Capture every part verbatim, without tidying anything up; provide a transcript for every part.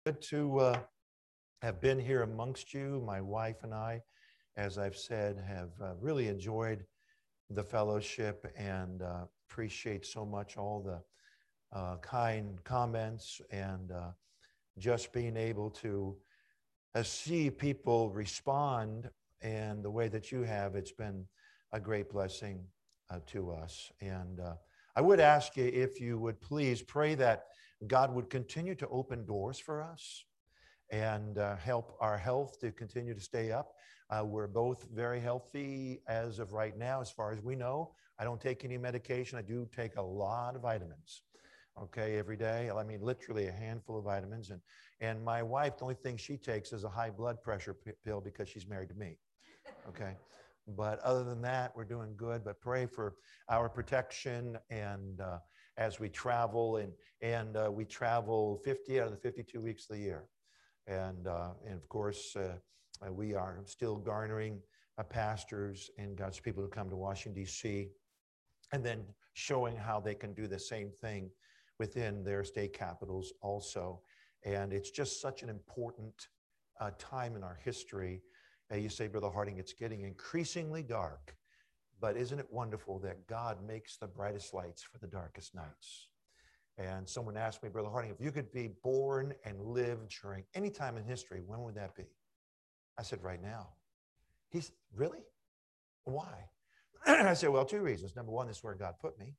Good to uh, have been here amongst you. My wife and I, as I've said, have uh, really enjoyed the fellowship and uh, appreciate so much all the uh, kind comments and uh, just being able to uh, see people respond and the way that you have. It's been a great blessing uh, to us. And uh, I would ask you if you would please pray that God would continue to open doors for us and uh, help our health to continue to stay up. Uh, we're both very healthy as of right now, as far as we know. I don't take any medication. I do take a lot of vitamins, okay, every day. I mean, literally a handful of vitamins. And, and my wife, the only thing she takes is a high blood pressure p- pill because she's married to me, okay? But other than that, we're doing good. But pray for our protection and uh, as we travel, and, and uh, we travel fifty out of the fifty-two weeks of the year. And, uh, and of course, uh, we are still garnering uh, pastors and God's people to come to Washington, D C, and then showing how they can do the same thing within their state capitals also. And it's just such an important uh, time in our history. Uh, you say, Brother Harding, it's getting increasingly dark. But isn't it wonderful that God makes the brightest lights for the darkest nights? And someone asked me, Brother Harding, if you could be born and live during any time in history, when would that be? I said, right now. He's, really? Why? I said, well, two reasons. Number one, this is where God put me.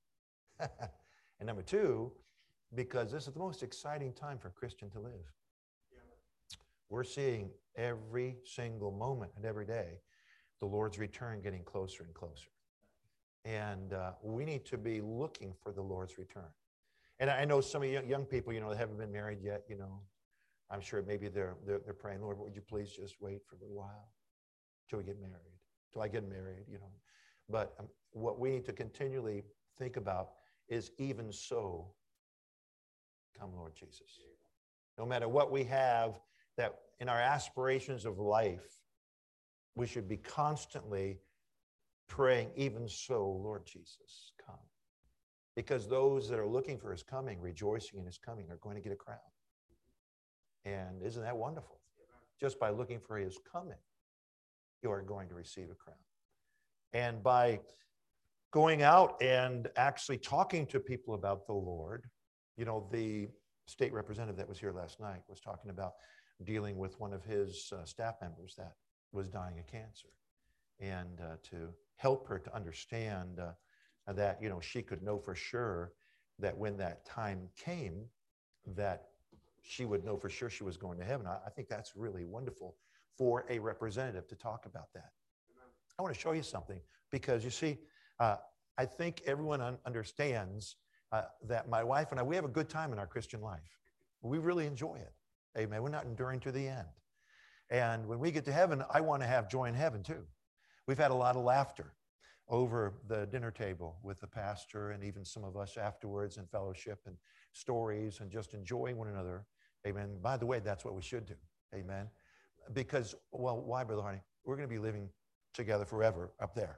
And number two, because this is the most exciting time for a Christian to live. Yeah. We're seeing every single moment and every day the Lord's return getting closer and closer. And uh, we need to be looking for the Lord's return. And I know some of you young people, you know, that haven't been married yet, you know, I'm sure maybe they're, they're, they're praying, Lord, would you please just wait for a little while till we get married, till I get married, you know. But um, what we need to continually think about is, even so, come Lord Jesus. No matter what we have, that in our aspirations of life, we should be constantly praying, even so, Lord Jesus, come. Because those that are looking for his coming, rejoicing in his coming, are going to get a crown. And isn't that wonderful? Just by looking for his coming, you are going to receive a crown. And by going out and actually talking to people about the Lord, you know, the state representative that was here last night was talking about dealing with one of his uh, staff members that was dying of cancer, and uh, to help her to understand uh, that, you know, she could know for sure that when that time came, that she would know for sure she was going to heaven. I, I think that's really wonderful for a representative to talk about that. Amen. I want to show you something, because you see, uh, I think everyone un- understands uh, that my wife and I, we have a good time in our Christian life. We really enjoy it. Amen. We're not enduring to the end. And when we get to heaven, I want to have joy in heaven too. We've had a lot of laughter over the dinner table with the pastor, and even some of us afterwards, in fellowship and stories and just enjoying one another. Amen. By the way, that's what we should do. Amen. Because, well, why, Brother Harding? We're going to be living together forever up there.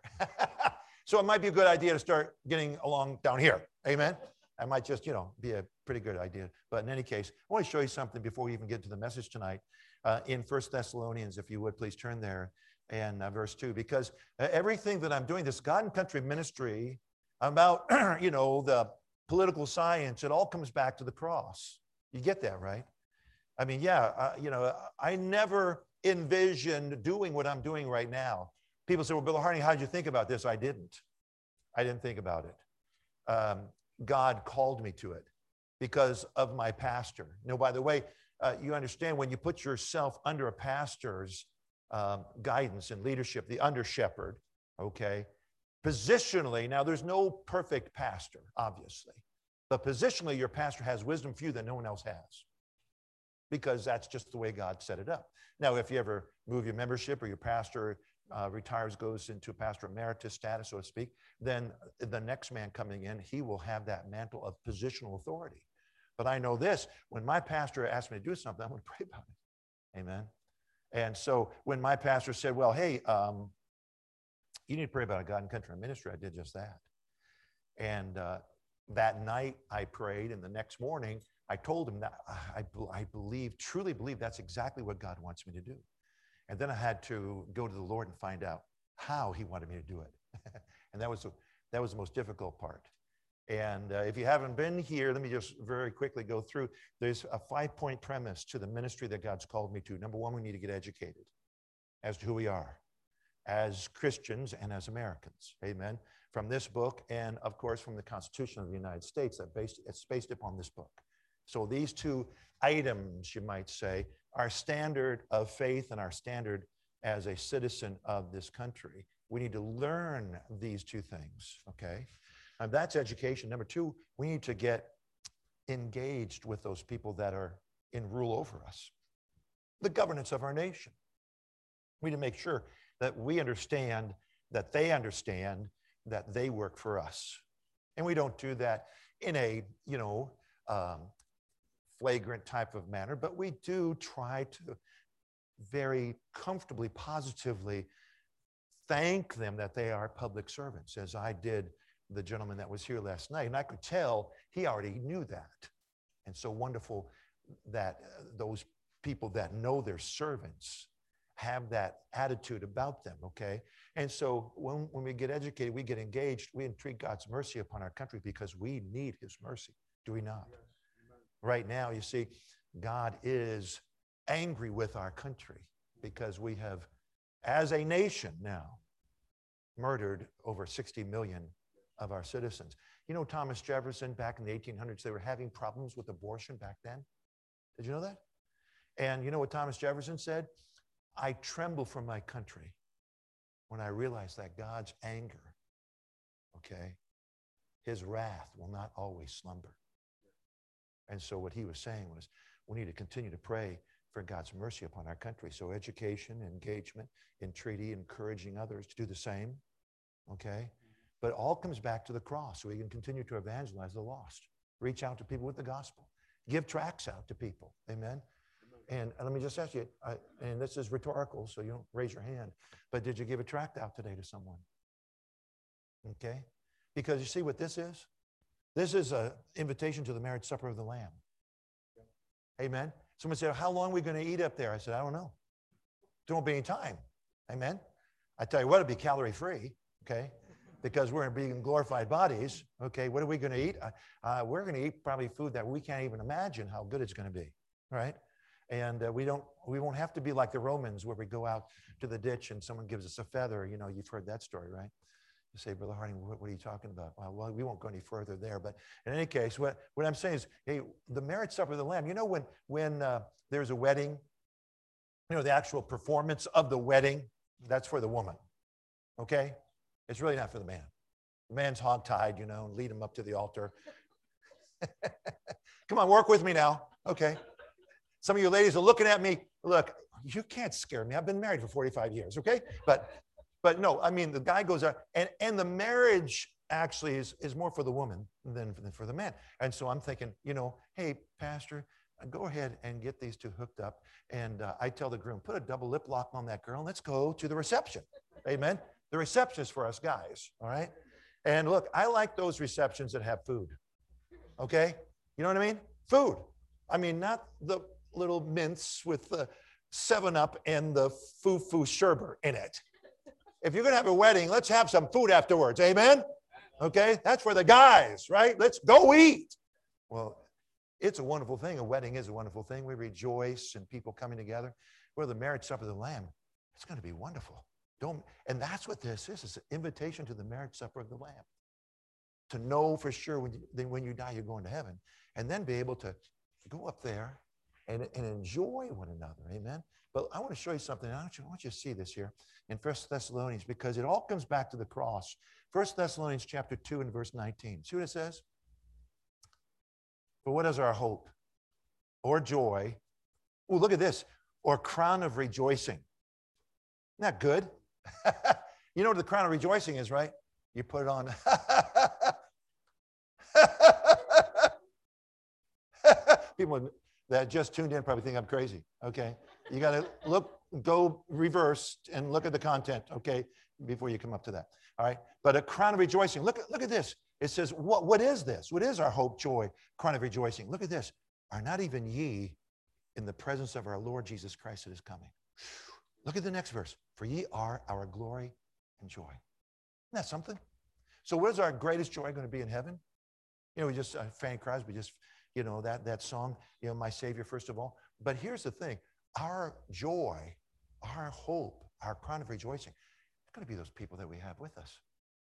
So it might be a good idea to start getting along down here. Amen. I might just, you know, be a pretty good idea. But in any case, I want to show you something before we even get to the message tonight. Uh, in First Thessalonians, if you would, please turn there, and uh, verse two, because uh, everything that I'm doing, this God and Country ministry, about, you know, the political science, it all comes back to the cross. You get that, right? I mean, yeah, uh, you know, I never envisioned doing what I'm doing right now. People say, well, Brother Harding, how did you think about this? I didn't. I didn't think about it. Um, God called me to it because of my pastor. You know, by the way, uh, you understand, when you put yourself under a pastor's um, guidance and leadership, the under shepherd, okay, positionally, now there's no perfect pastor, obviously, but positionally, your pastor has wisdom for you that no one else has, because that's just the way God set it up. Now, if you ever move your membership, or your pastor uh, retires, goes into pastor emeritus status, so to speak, then the next man coming in, he will have that mantle of positional authority. But I know this, when my pastor asked me to do something, I'm going to pray about it. Amen. And so when my pastor said, well, hey, um, you need to pray about a God and Country ministry, I did just that. And uh, that night I prayed, and the next morning I told him that I, I believe, truly believe that's exactly what God wants me to do. And then I had to go to the Lord and find out how he wanted me to do it. And that was, that was the most difficult part. And uh, if you haven't been here, let me just very quickly go through. There's a five-point premise to the ministry that God's called me to. Number one, we need to get educated as to who we are as Christians and as Americans. Amen. From this book and, of course, from the Constitution of the United States, that based, it's based upon this book. So these two items, you might say, our standard of faith and our standard as a citizen of this country. We need to learn these two things, okay? And that's education. Number two, we need to get engaged with those people that are in rule over us, the governance of our nation. We need to make sure that we understand, that they understand that they work for us. And we don't do that in a, you know, um, flagrant type of manner, but we do try to very comfortably, positively thank them that they are public servants, as I did the gentleman that was here last night. And I could tell he already knew that. And so wonderful that uh, those people that know their servants have that attitude about them, okay? And so when, when we get educated, we get engaged, we entreat God's mercy upon our country because we need his mercy, do we not? Yes. Right now, you see, God is angry with our country because we have, as a nation now, murdered over sixty million of our citizens. You know, Thomas Jefferson, back in the eighteen hundreds, they were having problems with abortion back then. Did you know that? And you know what Thomas Jefferson said? I tremble for my country when I realize that God's anger, okay, his wrath will not always slumber. And so what he was saying was, we need to continue to pray for God's mercy upon our country. So education, engagement, entreaty, encouraging others to do the same, okay? But it all comes back to the cross, so we can continue to evangelize the lost, reach out to people with the gospel, give tracts out to people, amen? And, and let me just ask you, I, and this is rhetorical, so you don't raise your hand, but did you give a tract out today to someone? Okay? Because you see what this is? This is an invitation to the marriage supper of the Lamb. Amen? Someone said, how long are we going to eat up there? I said, I don't know. There won't be any time. Amen? I tell you what, it'll be calorie-free, okay? Because we're going to be in glorified bodies, okay? What are we going to eat? Uh, we're going to eat probably food that we can't even imagine how good it's going to be, right? And uh, we don't, we won't have to be like the Romans where we go out to the ditch and someone gives us a feather. You know, you've heard that story, right? You say, Brother Harding, what, what are you talking about? Well, well, we won't go any further there. But in any case, what, what I'm saying is, hey, the marriage supper of the Lamb, you know, when, when uh, there's a wedding, you know, the actual performance of the wedding, that's for the woman, okay? It's really not for the man. The man's hogtied, you know, and lead him up to the altar. Come on, work with me now, okay? Some of you ladies are looking at me. Look, you can't scare me. I've been married for forty-five years, okay? But but no, I mean, the guy goes out, and, and the marriage actually is, is more for the woman than, than for the man. And so I'm thinking, you know, hey, Pastor, go ahead and get these two hooked up. And uh, I tell the groom, put a double lip lock on that girl, and let's go to the reception. Amen? The reception is for us guys, all right? And look, I like those receptions that have food, okay? You know what I mean? Food. I mean, not the little mints with the seven up and the foo-foo sherbet in it. If you're going to have a wedding, let's have some food afterwards. Amen? Okay? That's for the guys, right? Let's go eat. Well, it's a wonderful thing. A wedding is a wonderful thing. We rejoice and people coming together. Well, the marriage supper of the Lamb, it's going to be wonderful. Don't, and that's what this is. It's an invitation to the marriage supper of the Lamb. To know for sure when you, when you die, you're going to heaven. And then be able to go up there and, and enjoy one another. Amen? But I want to show you something. I want you, I want you to see this here in First Thessalonians, because it all comes back to the cross. First Thessalonians chapter two and verse nineteen. See what it says? For what is our hope or joy? Oh, look at this. Or crown of rejoicing. Isn't that good? You know what the crown of rejoicing is, right? You put it on. People that just tuned in probably think I'm crazy, okay? You got to look, go reverse and look at the content, okay, before you come up to that, all right? But a crown of rejoicing. Look, look at this. It says, what, what is this? What is our hope, joy, crown of rejoicing? Look at this. are not even ye in the presence of our Lord Jesus Christ that is coming. Look at the next verse. For ye are our glory and joy. Isn't that something? So what is our greatest joy going to be in heaven? You know, we just, uh, Fanny Crosby just, you know, that, that song, you know, my Savior first of all. But here's the thing. Our joy, our hope, our crown of rejoicing, it's going to be those people that we have with us.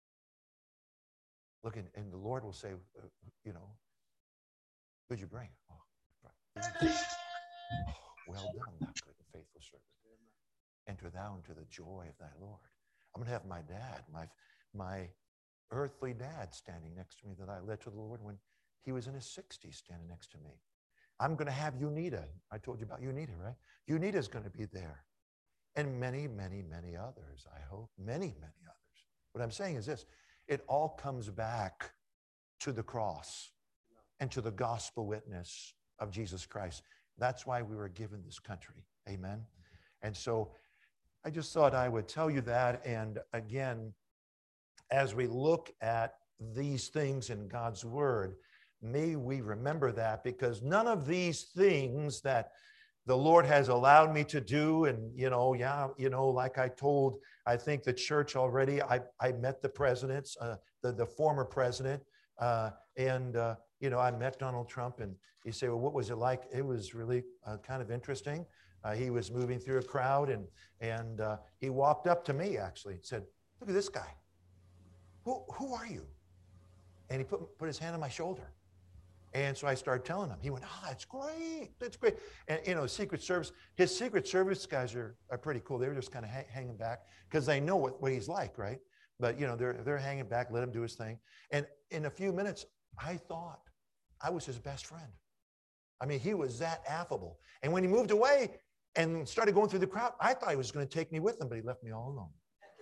Look, and, and the Lord will say, uh, you know, who'd you bring? Oh, oh, well done, thou good and faithful servant. Enter thou into the joy of thy Lord. I'm going to have my dad, my, my earthly dad standing next to me that I led to the Lord when he was in his sixties standing next to me. I'm going to have Unita. I told you about Unita, right? Unita is going to be there. And many, many, many others, I hope. Many, many others. What I'm saying is this. It all comes back to the cross and to the gospel witness of Jesus Christ. That's why we were given this country. Amen? And so I just thought I would tell you that. And again, as we look at these things in God's word, may we remember that, because none of these things that the Lord has allowed me to do, and, you know, yeah, you know, like I told, I think the church already, I, I met the presidents, uh, the, the former president, uh, and, uh, you know, I met Donald Trump, and you say, well, what was it like? It was really uh, kind of interesting. Uh, he was moving through a crowd, and, and uh, he walked up to me, actually, and said, look at this guy. Who, who are you? And he put, put his hand on my shoulder. And so I started telling him. He went, oh, that's great. That's great. And, you know, Secret Service, his Secret Service guys are, are pretty cool. They were just kind of ha- hanging back because they know what, what he's like, right? But, you know, they're, they're hanging back, let him do his thing. And in a few minutes, I thought I was his best friend. I mean, he was that affable. And when he moved away and started going through the crowd, I thought he was going to take me with him, but he left me all alone.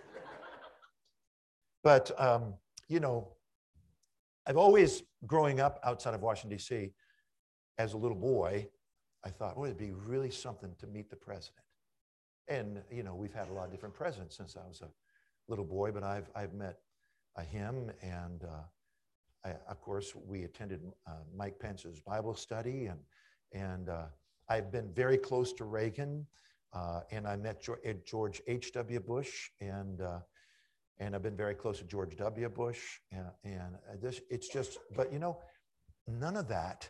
But, um, you know, I've always, growing up outside of Washington, D C, as a little boy, I thought, well, it'd be really something to meet the president. And, you know, we've had a lot of different presidents since I was a little boy, but I've, I've met uh, him. And, uh, I, of course, we attended uh, Mike Pence's Bible study. And, and uh, I've been very close to Reagan. Uh, and I met George H W Bush. And, uh, And I've been very close to George W. Bush, and, and this, it's just, but you know, none of that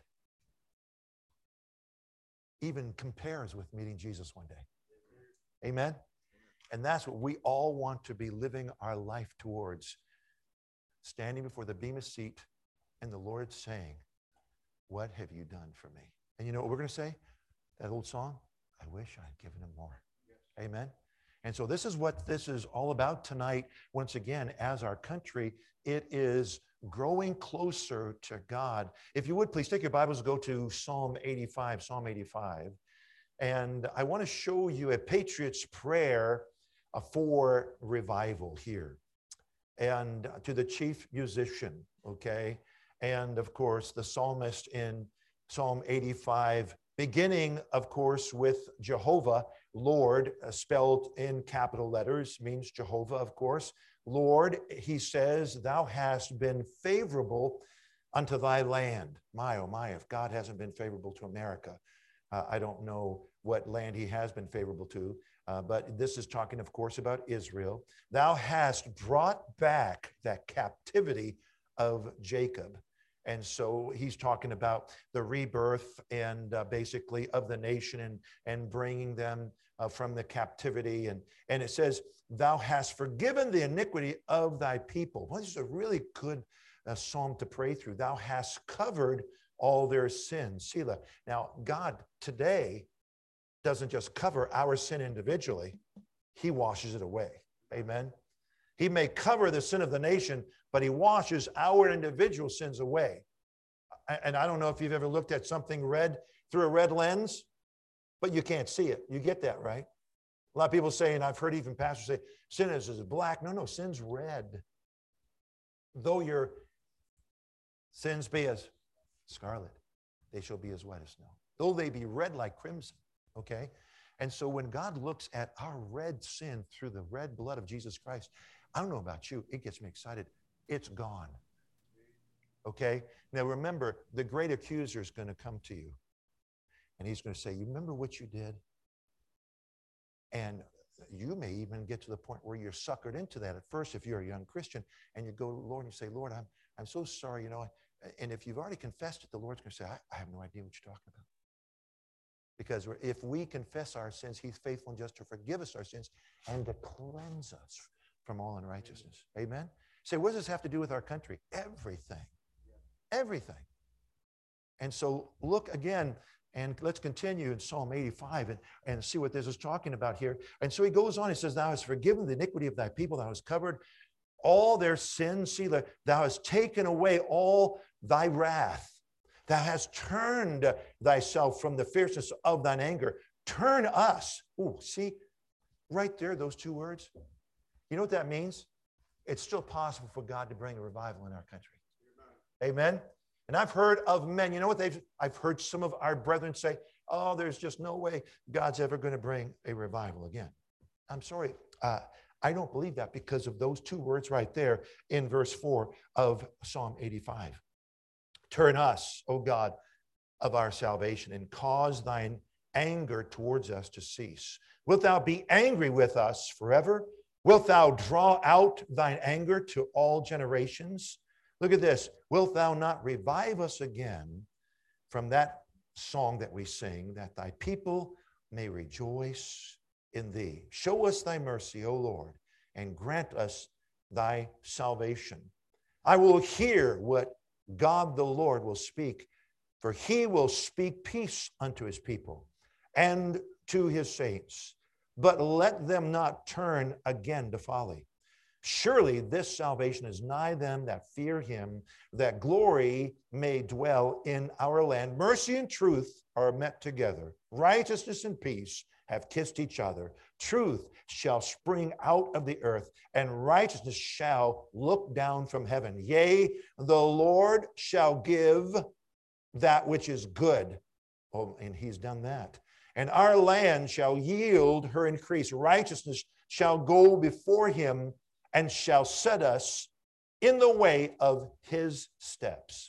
even compares with meeting Jesus one day. Amen? And that's what we all want to be living our life towards, standing before the bema seat and the Lord saying, what have you done for me? And you know what we're going to say? That old song, I wish I'd given him more. Yes. Amen? And so this is what this is all about tonight. Once again, as our country, it is growing closer to God. If you would, please take your Bibles, go to Psalm eighty-five, Psalm eighty-five. And I want to show you a patriot's prayer uh, for revival here. And to the chief musician, okay? And of course, the psalmist in Psalm eighty-five, beginning, of course, with Jehovah, Lord, uh, spelled in capital letters, means Jehovah, of course. Lord, he says, thou hast been favorable unto thy land. My, oh my, if God hasn't been favorable to America, uh, I don't know what land he has been favorable to. Uh, but this is talking, of course, about Israel. Thou hast brought back that captivity of Jacob. And so he's talking about the rebirth and uh, basically of the nation, and, and bringing them uh, from the captivity. And, and it says, thou hast forgiven the iniquity of thy people. Well, this is a really good uh, psalm to pray through. Thou hast covered all their sins. Selah. Now, God today doesn't just cover our sin individually. He washes it away. Amen. He may cover the sin of the nation, but he washes our individual sins away. And I don't know if you've ever looked at something red through a red lens, but you can't see it. You get that, right? A lot of people say, and I've heard even pastors say, sin is, is black. No, no, sin's red. Though your sins be as scarlet, they shall be as white as snow. Though they be red like crimson, okay? And so when God looks at our red sin through the red blood of Jesus Christ, I don't know about you, it gets me excited. It's gone. Okay? Now remember, the great accuser is going to come to you. And he's going to say, you remember what you did? And you may even get to the point where you're suckered into that at first if you're a young Christian, and you go to the Lord and you say, Lord, I'm, I'm so sorry, you know. And if you've already confessed it, the Lord's going to say, I, I have no idea what you're talking about. Because if we confess our sins, he's faithful and just to forgive us our sins and to cleanse us from all unrighteousness. Amen? Say, what does this have to do with our country? Everything. Everything. And so look again, and let's continue in Psalm eighty-five and, and see what this is talking about here. And so he goes on, he says, thou hast forgiven the iniquity of thy people, thou hast covered all their sins. See, thou hast taken away all thy wrath. Thou hast turned thyself from the fierceness of thine anger. Turn us. Ooh, see, right there, those two words. You know what that means? It's still possible for God to bring a revival in our country. Amen? And I've heard of men, you know what they've, I've heard some of our brethren say, oh, there's just no way God's ever going to bring a revival again. I'm sorry. Uh, I don't believe that because of those two words right there in verse four of Psalm eighty-five. Turn us, O God, of our salvation, and cause thine anger towards us to cease. Wilt thou be angry with us forever? Wilt thou draw out thine anger to all generations? Look at this. Wilt thou not revive us again from that song that we sing, that thy people may rejoice in thee? Show us thy mercy, O Lord, and grant us thy salvation. I will hear what God the Lord will speak, for he will speak peace unto his people and to his saints, but let them not turn again to folly. Surely this salvation is nigh them that fear him, that glory may dwell in our land. Mercy and truth are met together. Righteousness and peace have kissed each other. Truth shall spring out of the earth, and righteousness shall look down from heaven. Yea, the Lord shall give that which is good. Oh, and he's done that. And our land shall yield her increase. Righteousness shall go before him and shall set us in the way of his steps.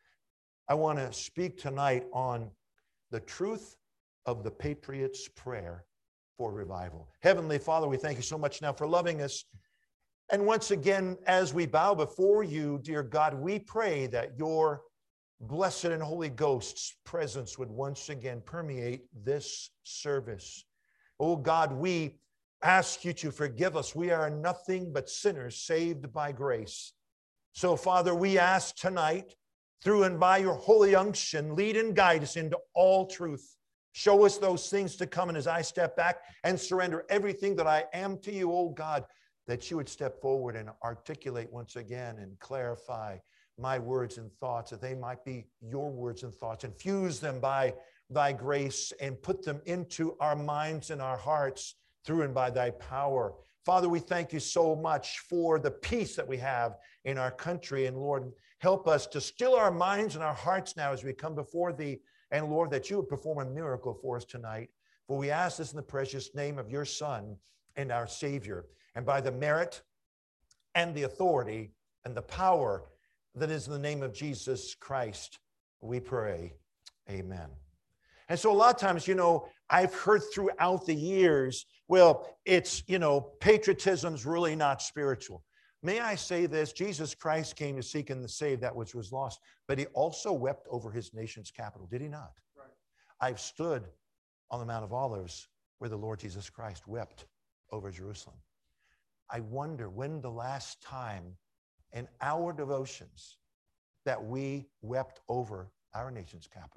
I want to speak tonight on the truth of the patriot's prayer for revival. Heavenly Father, we thank you so much now for loving us. And once again, as we bow before you, dear God, we pray that your blessed and Holy Ghost's presence would once again permeate this service. Oh God, we ask you to forgive us. We are nothing but sinners saved by grace. So, Father, we ask tonight, through and by your holy unction, lead and guide us into all truth. Show us those things to come. And as I step back and surrender everything that I am to you, oh God, that you would step forward and articulate once again and clarify my words and thoughts, that they might be your words and thoughts. Infuse them by thy grace and put them into our minds and our hearts through and by thy power. Father, we thank you so much for the peace that we have in our country. And Lord, help us to still our minds and our hearts now as we come before thee. And Lord, that you would perform a miracle for us tonight. For we ask this in the precious name of your Son and our Savior. And by the merit and the authority and the power that is in the name of Jesus Christ, we pray. Amen. And so a lot of times, you know, I've heard throughout the years, well, it's, you know, patriotism's really not spiritual. May I say this? Jesus Christ came to seek and to save that which was lost, but he also wept over his nation's capital, did he not? Right. I've stood on the Mount of Olives where the Lord Jesus Christ wept over Jerusalem. I wonder when the last time in our devotions that we wept over our nation's capital.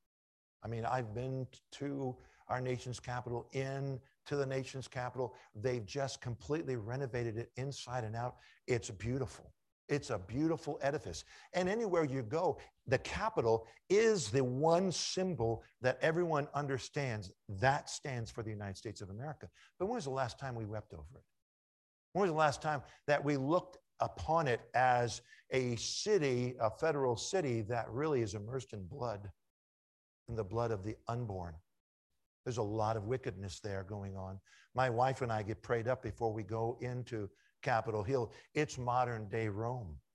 I mean, I've been to our nation's capital, in to the nation's capital. They've just completely renovated it inside and out. It's beautiful. It's a beautiful edifice. And anywhere you go, the Capitol is the one symbol that everyone understands. That stands for the United States of America. But when was the last time we wept over it? When was the last time that we looked upon it as a city, a federal city that really is immersed in blood, in the blood of the unborn? There's a lot of wickedness there going on. My wife and I get prayed up before we go into Capitol Hill. It's modern day Rome.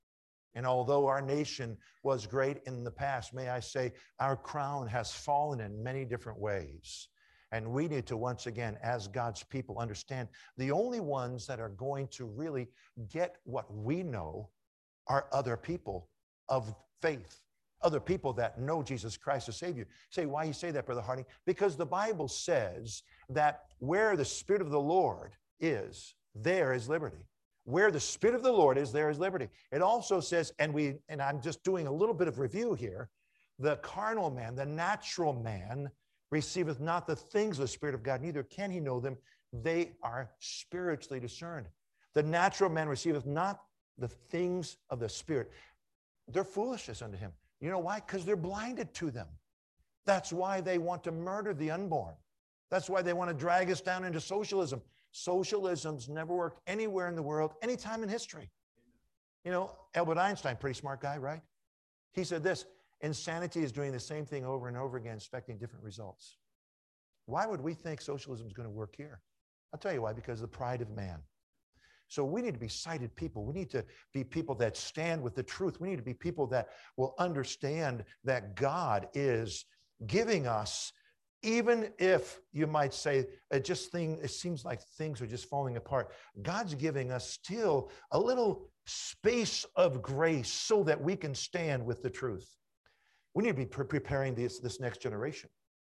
And although our nation was great in the past, may I say, our crown has fallen in many different ways. And we need to, once again, as God's people, understand the only ones that are going to really get what we know are other people of faith, other people that know Jesus Christ as Savior. Say, why you say that, Brother Harding? Because the Bible says that where the Spirit of the Lord is, there is liberty. Where the Spirit of the Lord is, there is liberty. It also says, and we, and I'm just doing a little bit of review here, the carnal man, the natural man, receiveth not the things of the Spirit of God, neither can he know them. They are spiritually discerned. The natural man receiveth not the things of the Spirit. They're foolishness unto him. You know why? Because they're blinded to them. That's why they want to murder the unborn. That's why they want to drag us down into socialism. Socialism's never worked anywhere in the world, any time in history. You know, Albert Einstein, pretty smart guy, right? He said this, insanity is doing the same thing over and over again, expecting different results. Why would we think socialism is going to work here? I'll tell you why, because of the pride of man. So we need to be sighted people. We need to be people that stand with the truth. We need to be people that will understand that God is giving us, even if you might say it just thing, it seems like things are just falling apart. God's giving us still a little space of grace so that we can stand with the truth. We need to be pre preparing this, this next generation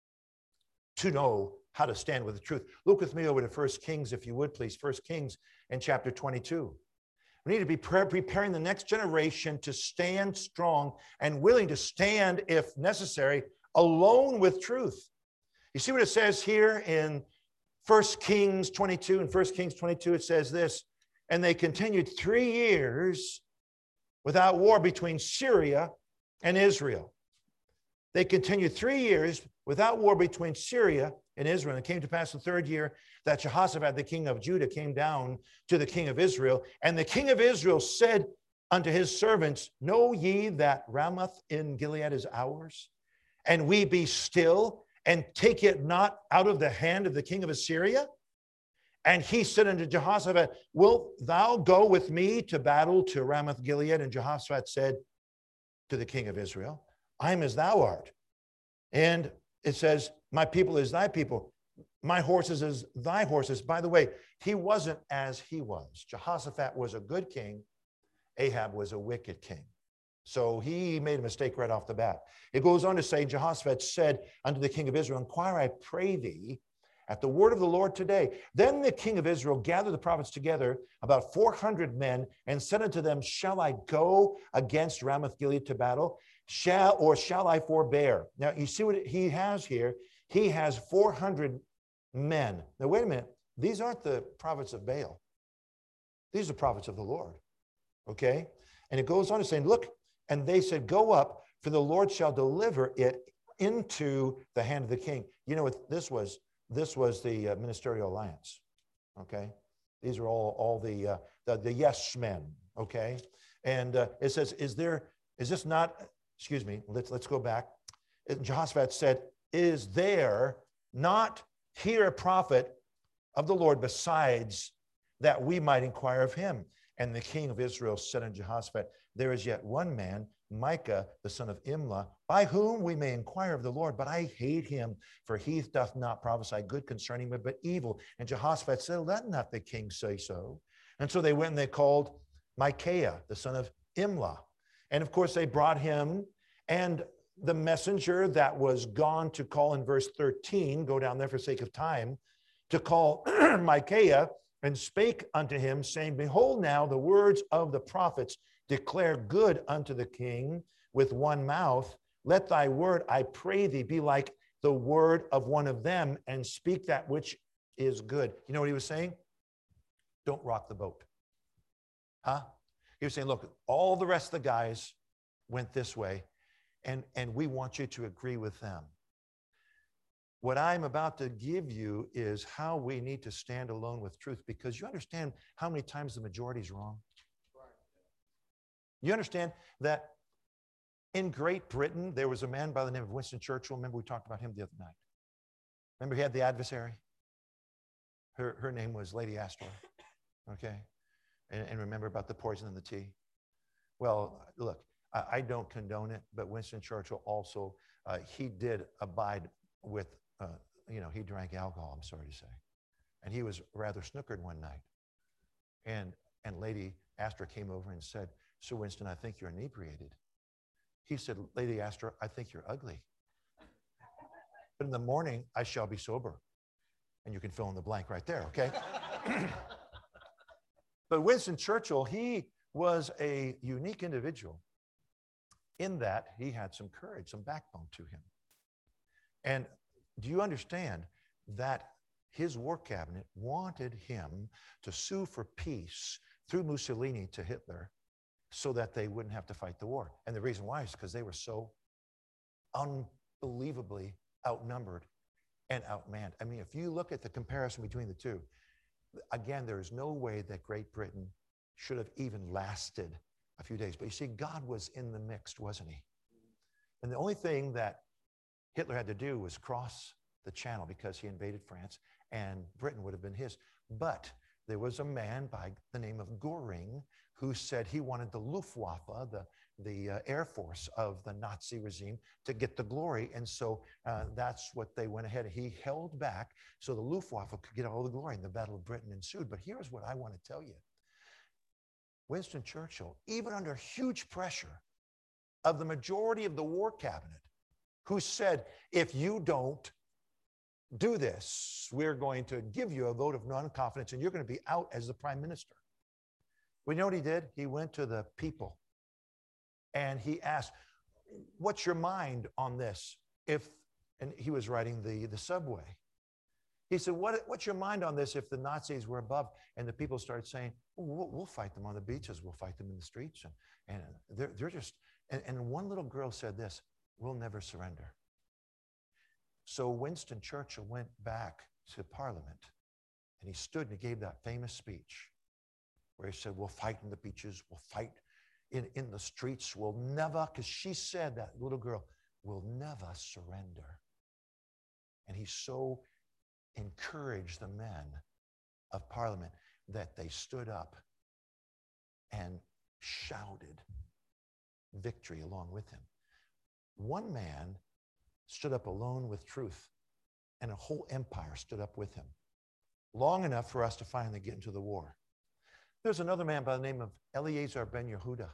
to know how to stand with the truth. Look with me over to First Kings, if you would, please. First Kings in chapter twenty-two. We need to be pre preparing the next generation to stand strong and willing to stand, if necessary, alone with truth. You see what it says here in First Kings twenty-two? In First Kings twenty-two, it says this, and they continued three years without war between Syria and Israel. They continued three years without war between Syria and Israel. And it came to pass the third year that Jehoshaphat, the king of Judah, came down to the king of Israel. And the king of Israel said unto his servants, know ye that Ramoth in Gilead is ours? And we be still, and take it not out of the hand of the king of Assyria? And he said unto Jehoshaphat, wilt thou go with me to battle to Ramoth Gilead? And Jehoshaphat said to the king of Israel, I am as thou art. And it says, my people is thy people. My horses is thy horses. By the way, he wasn't as he was. Jehoshaphat was a good king. Ahab was a wicked king. So he made a mistake right off the bat. It goes on to say, Jehoshaphat said unto the king of Israel, inquire, I pray thee, at the word of the Lord today. Then the king of Israel gathered the prophets together, about four hundred men, and said unto them, shall I go against Ramoth Gilead to battle? Shall or shall I forbear? Now, you see what he has here? He has four hundred men. Now, wait a minute. These aren't the prophets of Baal. These are prophets of the Lord. Okay? And it goes on to say, look, and they said, go up, for the Lord shall deliver it into the hand of the king. You know what this was? This was the uh, ministerial alliance. Okay? These are all, all the, uh, the, the yes men. Okay? And uh, it says, is there, is this not... Excuse me, let's, let's go back. Jehoshaphat said, is there not here a prophet of the Lord besides that we might inquire of him? And the king of Israel said unto Jehoshaphat, there is yet one man, Micah, the son of Imlah, by whom we may inquire of the Lord, but I hate him, for he doth not prophesy good concerning me, but evil. And Jehoshaphat said, let not the king say so. And so they went and they called Micaiah, the son of Imlah. And of course, they brought him, and the messenger that was gone to call in verse thirteen, go down there for sake of time, to call Micaiah, and spake unto him, saying, behold now, the words of the prophets declare good unto the king with one mouth. Let thy word, I pray thee, be like the word of one of them, and speak that which is good. You know what he was saying? Don't rock the boat. Huh? He was saying, look, all the rest of the guys went this way, and, and we want you to agree with them. What I'm about to give you is how we need to stand alone with truth, because you understand how many times the majority is wrong. You understand that in Great Britain, there was a man by the name of Winston Churchill. Remember, we talked about him the other night. Remember, he had the adversary. Her, her name was Lady Astor. Okay. And, and remember about the poison in the tea. Well, look, I, I don't condone it, but Winston Churchill also, uh, he did abide with, uh, you know, he drank alcohol, I'm sorry to say. And he was rather snookered one night. And, and Lady Astor came over and said, Sir Winston, I think you're inebriated. He said, Lady Astor, I think you're ugly. But in the morning, I shall be sober. And you can fill in the blank right there, okay? But Winston Churchill, he was a unique individual in that he had some courage, some backbone to him. And do you understand that his war cabinet wanted him to sue for peace through Mussolini to Hitler so that they wouldn't have to fight the war? And the reason why is because they were so unbelievably outnumbered and outmanned. I mean, if you look at the comparison between the two, again, there is no way that Great Britain should have even lasted a few days. But you see, God was in the mix, wasn't he? And the only thing that Hitler had to do was cross the channel because he invaded France and Britain would have been his. But there was a man by the name of Goering who said he wanted the Luftwaffe, the, the uh, Air Force of the Nazi regime, to get the glory. And so uh, that's what they went ahead. He held back so the Luftwaffe could get all the glory, and the Battle of Britain ensued. But here's what I want to tell you. Winston Churchill, even under huge pressure of the majority of the war cabinet, who said, if you don't do this, we're going to give you a vote of non-confidence and you're going to be out as the prime minister. Well, you know what he did? He went to the people and he asked, what's your mind on this? If, and he was riding the, the subway. He said, what, what's your mind on this if the Nazis were above? And the people started saying, oh, we'll, we'll fight them on the beaches. We'll fight them in the streets. And, and they're, they're just, and, and one little girl said this, we'll never surrender. So Winston Churchill went back to Parliament and he stood and he gave that famous speech where he said, we'll fight in the beaches, we'll fight in, in the streets, we'll never, because she said, that little girl, will never surrender. And he so encouraged the men of Parliament that they stood up and shouted victory along with him. One man stood up alone with truth, and a whole empire stood up with him, long enough for us to finally get into the war. There's another man by the name of Eliezer ben Yehuda.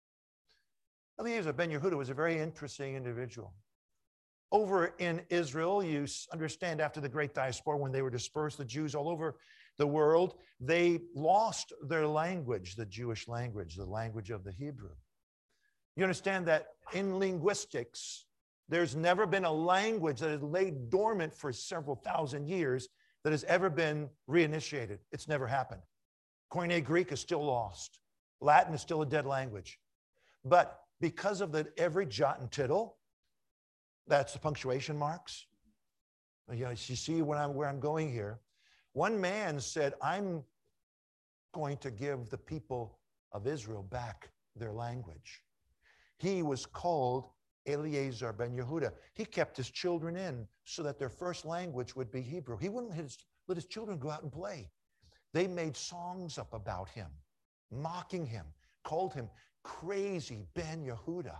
Eliezer ben Yehuda was a very interesting individual. Over in Israel, you understand after the great diaspora, when they were dispersed, the Jews all over the world, they lost their language, the Jewish language, the language of the Hebrew. You understand that in linguistics, there's never been a language that has laid dormant for several thousand years that has ever been reinitiated. It's never happened. Koine Greek is still lost. Latin is still a dead language. But because of the every jot and tittle, that's the punctuation marks. You know, you see when I'm, where I'm going here. One man said, I'm going to give the people of Israel back their language. He was called Eliezer ben Yehuda. He kept his children in so that their first language would be Hebrew. He wouldn't let his, let his children go out and play. They made songs up about him, mocking him, called him crazy Ben Yehuda.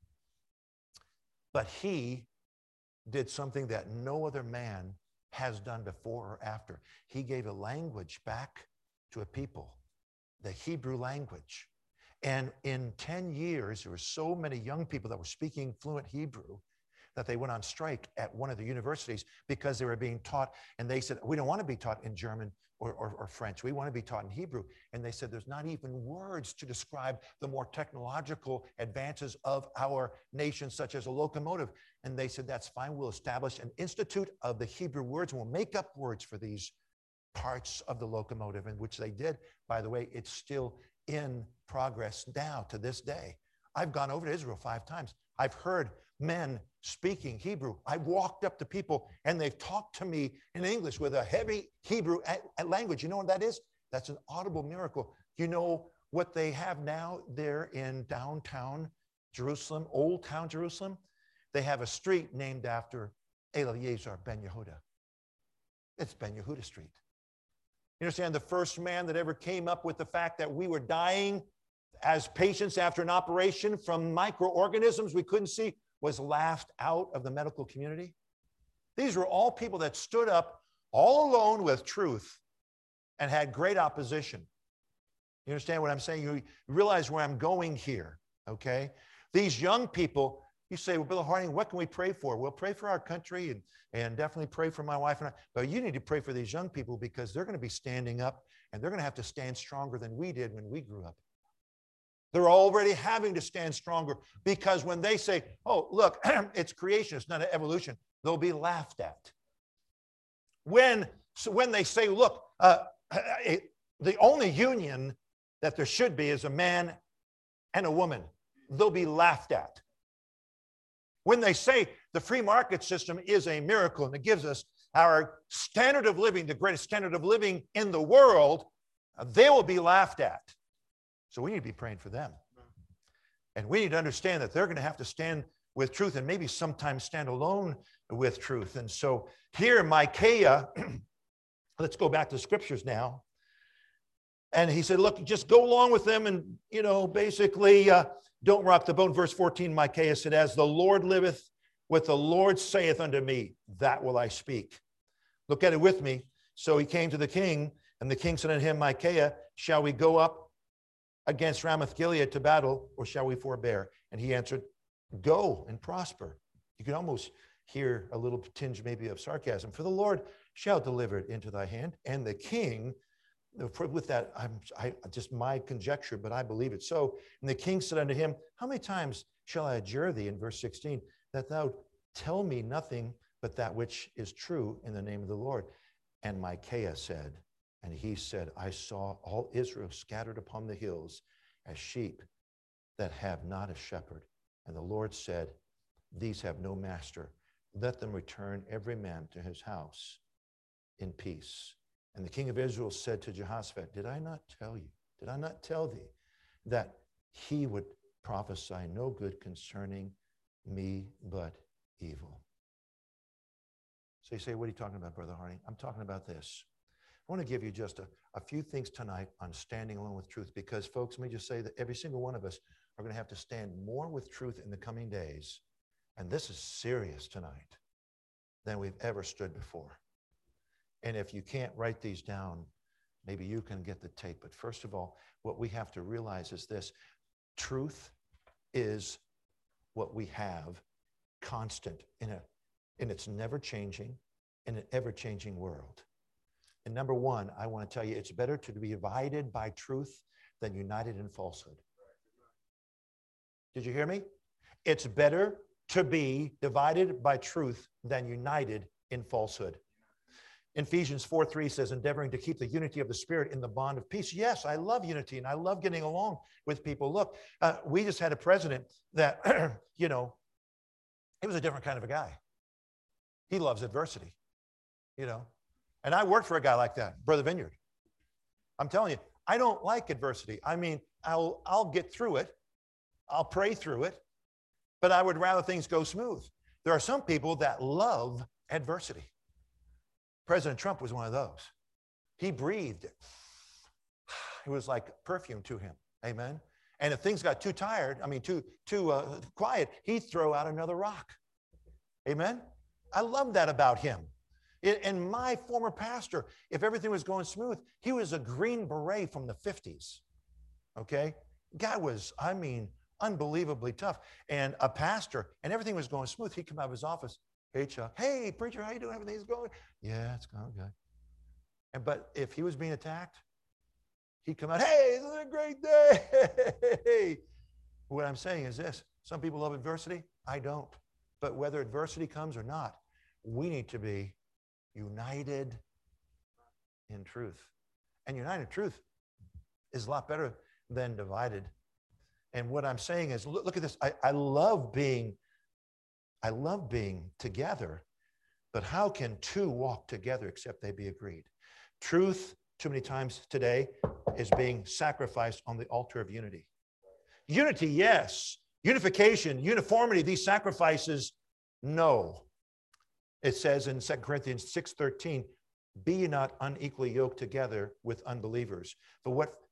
But he did something that no other man has done before or after. He gave a language back to a people, the Hebrew language. And in ten years, there were so many young people that were speaking fluent Hebrew that they went on strike at one of the universities because they were being taught, and they said, we don't want to be taught in German or, or, or French. We want to be taught in Hebrew. And they said, there's not even words to describe the more technological advances of our nation, such as a locomotive. And they said, that's fine. We'll establish an institute of the Hebrew words, and we'll make up words for these parts of the locomotive, and which they did. By the way, it's still in progress now to this day. I've gone over to Israel five times. I've heard men speaking Hebrew. I've walked up to people and they've talked to me in English with a heavy Hebrew language. You know what that is? That's an audible miracle. You know what they have now there in downtown Jerusalem, Old Town Jerusalem? They have a street named after Eliezer ben Yehuda. It's Ben Yehuda Street. You understand, the first man that ever came up with the fact that we were dying, as patients after an operation from microorganisms we couldn't see, was laughed out of the medical community. These were all people that stood up all alone with truth and had great opposition. You understand what I'm saying? You realize where I'm going here, okay? These young people, you say, well, Brother Harding, what can we pray for? Well, pray for our country and, and definitely pray for my wife and I. But you need to pray for these young people because they're going to be standing up and they're going to have to stand stronger than we did when we grew up. They're already having to stand stronger because when they say, oh, look, it's creation, it's not an evolution, they'll be laughed at. When, so when they say, look, uh, it, the only union that there should be is a man and a woman, they'll be laughed at. When they say the free market system is a miracle and it gives us our standard of living, the greatest standard of living in the world, they will be laughed at. So we need to be praying for them. And we need to understand that they're going to have to stand with truth and maybe sometimes stand alone with truth. And so here, Micaiah, let's go back to the scriptures now. And he said, look, just go along with them and, you know, basically uh, don't rock the boat. Verse fourteen, Micaiah said, as the Lord liveth, what the Lord saith unto me, that will I speak. Look at it with me. So he came to the king, and the king said unto him, Micaiah, shall we go up against Ramoth Gilead to battle, or shall we forbear? And he answered, go and prosper. You can almost hear a little tinge maybe of sarcasm. For the Lord shall deliver it into thy hand. And the king, with that, I'm I, just my conjecture, but I believe it so. And the king said unto him, how many times shall I adjure thee, in verse sixteen, that thou tell me nothing but that which is true in the name of the Lord? And Micaiah said, and he said, I saw all Israel scattered upon the hills as sheep that have not a shepherd. And the Lord said, these have no master. Let them return every man to his house in peace. And the king of Israel said to Jehoshaphat, did I not tell you, did I not tell thee that he would prophesy no good concerning me but evil? So you say, what are you talking about, Brother Harding? I'm talking about this. I want to give you just a, a few things tonight on standing alone with truth because, folks, let me just say that every single one of us are going to have to stand more with truth in the coming days, and this is serious tonight, than we've ever stood before. And if you can't write these down, maybe you can get the tape. But first of all, what we have to realize is this. Truth is what we have constant in, a, in its never-changing, in an ever-changing world. And number one, I want to tell you, it's better to be divided by truth than united in falsehood. Did you hear me? It's better to be divided by truth than united in falsehood. Ephesians four three says, endeavoring to keep the unity of the Spirit in the bond of peace. Yes, I love unity and I love getting along with people. Look, uh, we just had a president that, you know, he was a different kind of a guy. He loves adversity, you know. And I worked for a guy like that, Brother Vineyard. I'm telling you, I don't like adversity. I mean, I'll, I'll get through it. I'll pray through it. But I would rather things go smooth. There are some people that love adversity. President Trump was one of those. He breathed. It was like perfume to him. Amen. And if things got too tired, I mean, too, too uh, quiet, he'd throw out another rock. Amen. I love that about him. And my former pastor, if everything was going smooth, he was a Green Beret from the fifties, okay? Guy was, I mean, unbelievably tough. And a pastor, and everything was going smooth. He'd come out of his office, hey, Chuck, hey, preacher, how you doing? Everything's going? Yeah, it's going good. And, but if he was being attacked, he'd come out, hey, isn't it a great day? What I'm saying is this, some people love adversity. I don't. But whether adversity comes or not, we need to be united in truth. And united truth is a lot better than divided. And what I'm saying is, look, look at this. I, I love being, I love being together, but how can two walk together except they be agreed? Truth, too many times today, is being sacrificed on the altar of unity. Unity, yes. Unification, uniformity, these sacrifices, no. It says in Second Corinthians six thirteen, be ye not unequally yoked together with unbelievers. But what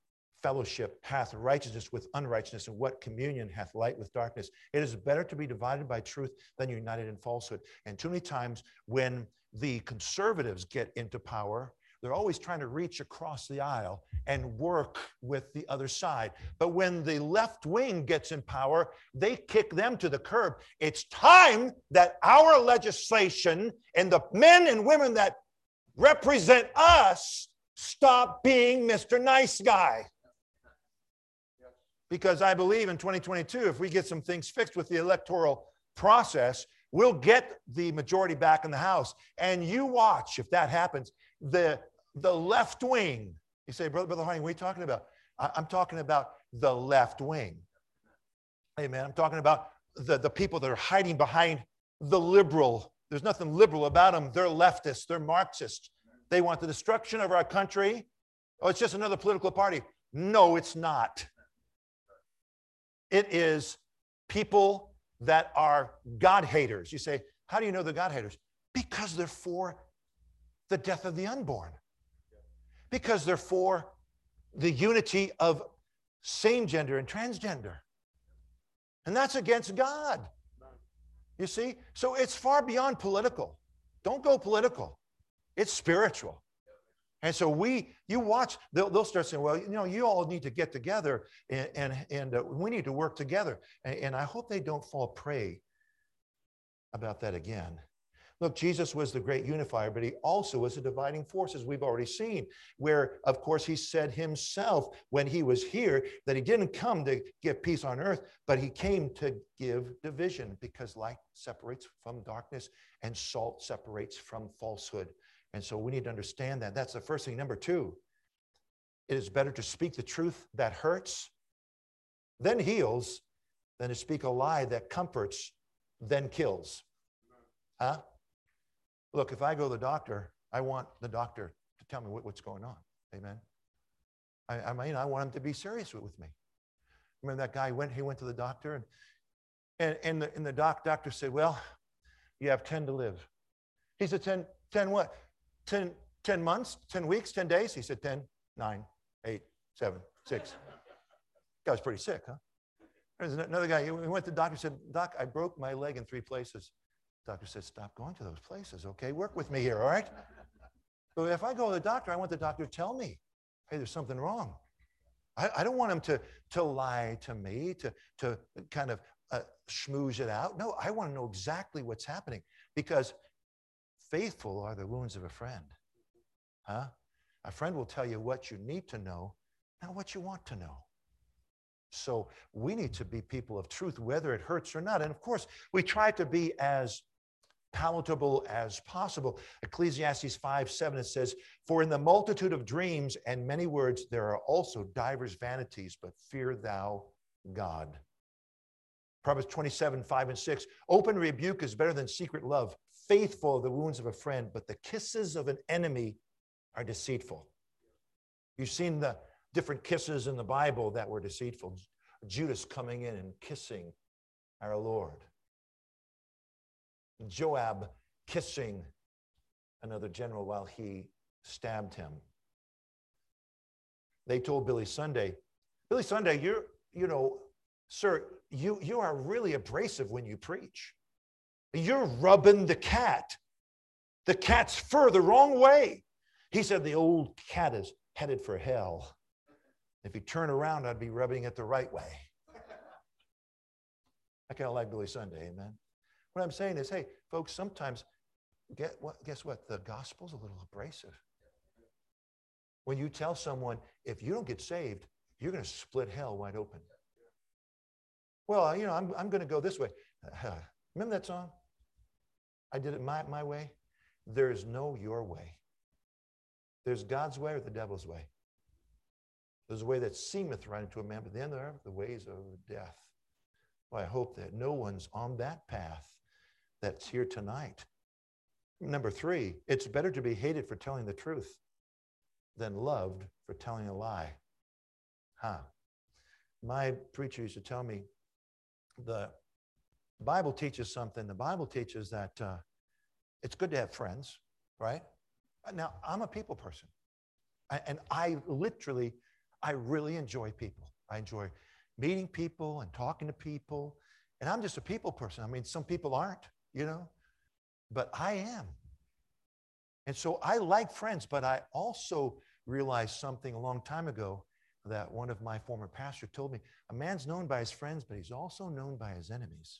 fellowship hath righteousness with unrighteousness, and what communion hath light with darkness? It is better to be divided by truth than united in falsehood. And too many times when the conservatives get into power, they're always trying to reach across the aisle and work with the other side. But when the left wing gets in power, they kick them to the curb. It's time that our legislation and the men and women that represent us stop being Mister Nice Guy. Because I believe in twenty twenty-two, if we get some things fixed with the electoral process, we'll get the majority back in the House. And you watch, if that happens, the, the left wing. You say, Brother, Brother Harding, what are you talking about? I, I'm talking about the left wing. Hey, man, I'm talking about the, the people that are hiding behind the liberal. There's nothing liberal about them. They're leftists. They're Marxists. They want the destruction of our country. Oh, it's just another political party. No, it's not. It is people that are God haters. You say, how do you know they're God haters? Because they're for the death of the unborn. Because they're for the unity of same gender and transgender. And that's against God. You see? So it's far beyond political. Don't go political. It's spiritual. And so we, you watch, they'll, they'll start saying, well, you know, you all need to get together and, and, and uh, we need to work together. And, and I hope they don't fall prey about that again. Look, Jesus was the great unifier, but he also was a dividing force, as we've already seen, where, of course, he said himself when he was here that he didn't come to give peace on earth, but he came to give division, because light separates from darkness and salt separates from falsehood. And so we need to understand that. That's the first thing. Number two, it is better to speak the truth that hurts, then heals, than to speak a lie that comforts, then kills. Huh? Look, if I go to the doctor, I want the doctor to tell me what, what's going on. Amen. I, I mean, I want him to be serious with, with me. Remember that guy went, he went to the doctor, and and, and the, and the doc, doctor said, well, you have ten to live. He said, ten, ten what? ten, ten months, ten weeks, ten days? He said, ten, nine, eight, seven, six. Guy was pretty sick, huh? There's another guy, he went to the doctor and said, Doc, I broke my leg in three places. The doctor said, stop going to those places, okay? Work with me here, all right? But if I go to the doctor, I want the doctor to tell me, hey, there's something wrong. I, I don't want him to, to lie to me, to, to kind of uh, schmooze it out. No, I want to know exactly what's happening, because faithful are the wounds of a friend. Huh? A friend will tell you what you need to know, not what you want to know. So we need to be people of truth, whether it hurts or not. And of course, we try to be as palatable as possible. Ecclesiastes five seven, it says, for in the multitude of dreams and many words, there are also divers vanities, but fear thou God. Proverbs twenty-seven, five and six, open rebuke is better than secret love. Faithful are the wounds of a friend, but the kisses of an enemy are deceitful. You've seen the different kisses in the Bible that were deceitful. Judas coming in and kissing our Lord. Joab kissing another general while he stabbed him. They told Billy Sunday, Billy Sunday, you're, you know, sir, you, you are really abrasive when you preach. You're rubbing the cat. The cat's fur the wrong way. He said the old cat is headed for hell. If you turn around, I'd be rubbing it the right way. I kind of like Billy Sunday, amen. What I'm saying is, hey, folks, sometimes, get what, guess what? The gospel's a little abrasive. When you tell someone, if you don't get saved, you're going to split hell wide open. Well, you know, I'm, I'm going to go this way. Uh, remember that song? I did it my, my way. There's no your way. There's God's way or the devil's way. There's a way that seemeth right into a man, but then there are the ways of death. Well, I hope that no one's on that path that's here tonight. Number three, it's better to be hated for telling the truth than loved for telling a lie. Huh. My preacher used to tell me the Bible teaches something. The Bible teaches that uh, it's good to have friends, right? Now, I'm a people person. I, and I literally, I really enjoy people. I enjoy meeting people and talking to people. And I'm just a people person. I mean, some people aren't, you know, but I am. And so I like friends, but I also realized something a long time ago that one of my former pastors told me, a man's known by his friends, but he's also known by his enemies.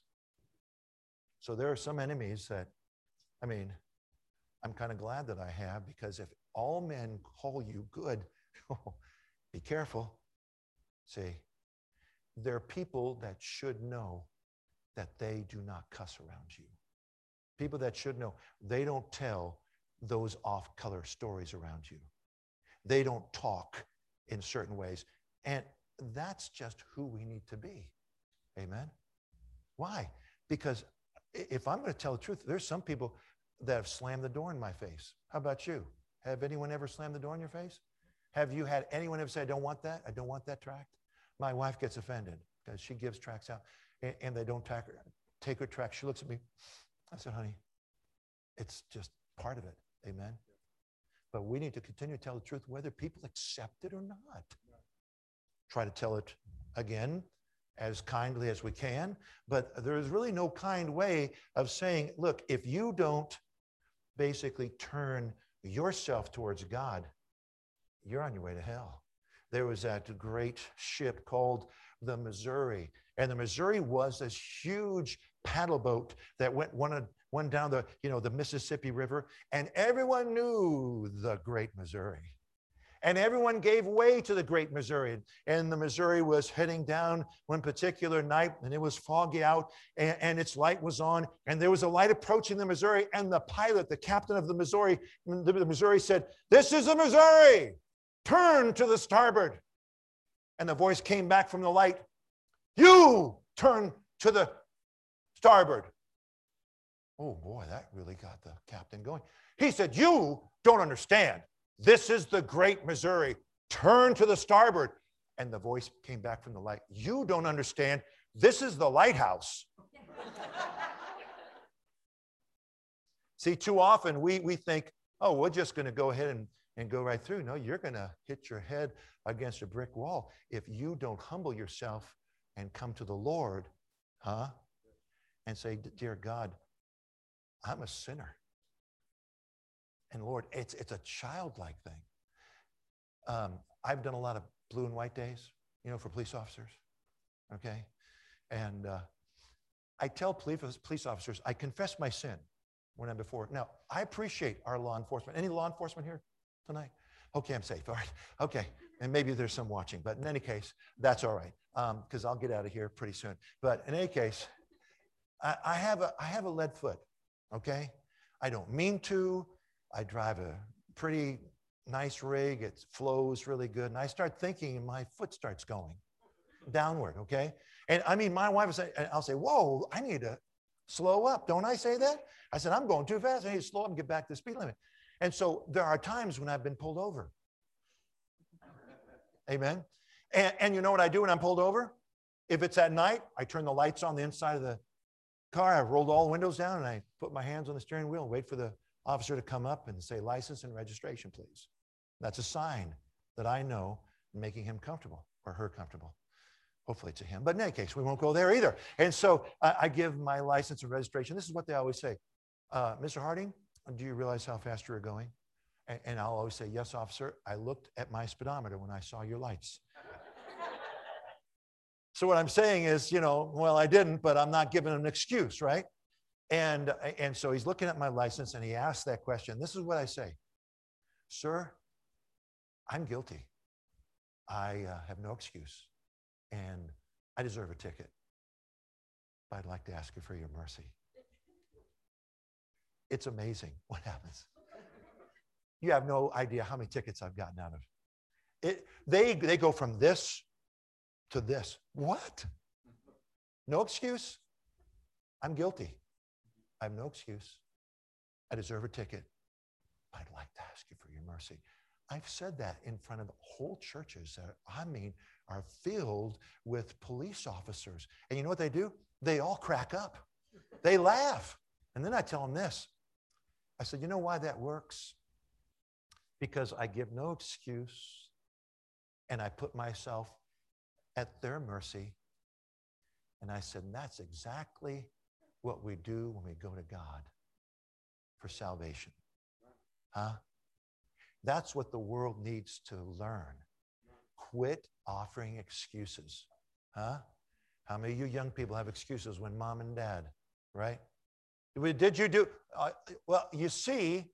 So there are some enemies that, I mean, I'm kind of glad that I have, because if all men call you good, be careful. See, there are people that should know that they do not cuss around you. People that should know they don't tell those off-color stories around you. They don't talk in certain ways. And that's just who we need to be. Amen? Why? Because if I'm going to tell the truth, there's some people that have slammed the door in my face. How about you? Have anyone ever slammed the door in your face? Have you had anyone ever say, I don't want that? I don't want that tract? My wife gets offended because she gives tracts out and, and they don't take her, take her tract. She looks at me. I said, honey, it's just part of it. Amen? But we need to continue to tell the truth whether people accept it or not. Try to tell it again as kindly as we can, but there is really no kind way of saying, look, if you don't basically turn yourself towards God, you're on your way to hell. There was that great ship called the Missouri, and the Missouri was this huge paddle boat that went one, one down the, you know, the Mississippi River, and everyone knew the Great Missouri. And everyone gave way to the Great Missouri. And the Missouri was heading down one particular night, and it was foggy out, and, and its light was on, and there was a light approaching the Missouri, and the pilot, the captain of the Missouri, the, the Missouri said, this is the Missouri, turn to the starboard. And the voice came back from the light, you turn to the starboard. Oh boy, that really got the captain going. He said, you don't understand. This is the Great Missouri. Turn to the starboard. And the voice came back from the light. You don't understand. This is the lighthouse. See, too often we, we think, oh, we're just going to go ahead and, and go right through. No, you're going to hit your head against a brick wall if you don't humble yourself and come to the Lord, huh? And say, dear God, I'm a sinner. And Lord, it's, it's a childlike thing. Um, I've done a lot of blue and white days, you know, for police officers, okay? And uh, I tell police, police officers, I confess my sin when I'm before. Now, I appreciate our law enforcement. Any law enforcement here tonight? Okay, I'm safe, all right. Okay, and maybe there's some watching, but in any case, that's all right, because um, I'll get out of here pretty soon. But in any case, I, I, have a, I have a lead foot, okay? I don't mean to. I drive a pretty nice rig. It flows really good. And I start thinking and my foot starts going downward, okay? And I mean, my wife will say, I'll say, whoa, I need to slow up. Don't I say that? I said, I'm going too fast. I need to slow up and get back to the speed limit. And so there are times when I've been pulled over. Amen? And, and you know what I do when I'm pulled over? If it's at night, I turn the lights on the inside of the car. I rolled all the windows down and I put my hands on the steering wheel and wait for the officer to come up and say, license and registration, please. That's a sign that I know I'm making him comfortable or her comfortable. Hopefully it's a him. But in any case, we won't go there either. And so I, I give my license and registration. This is what they always say. Uh, Mister Harding, do you realize how fast you're going? And, and I'll always say, yes, officer. I looked at my speedometer when I saw your lights. So what I'm saying is, you know, well, I didn't, but I'm not giving him an excuse, right? And, and so he's looking at my license and he asks that question. This is what I say. Sir, I'm guilty. I uh, have no excuse and I deserve a ticket. But I'd like to ask you for your mercy. It's amazing what happens. You have no idea how many tickets I've gotten out of it. They, they go from this to this. What? No excuse? I'm guilty. I have no excuse. I deserve a ticket. I'd like to ask you for your mercy. I've said that in front of whole churches that, I mean, are filled with police officers. And you know what they do? They all crack up. They laugh. And then I tell them this. I said, you know why that works? Because I give no excuse And I put myself at their mercy. And I said, and that's exactly what we do when we go to God for salvation. Huh? That's what the world needs to learn. Quit offering excuses. Huh? How many of you young people have excuses when mom and dad, right? Did you do, uh, well, you see,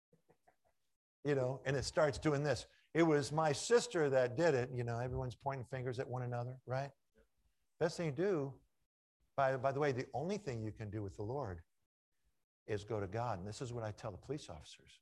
you know, and it starts doing this. It was my sister that did it. You know, everyone's pointing fingers at one another, right? Best thing you do, by, by the way, the only thing you can do with the Lord is go to God. And this is what I tell the police officers.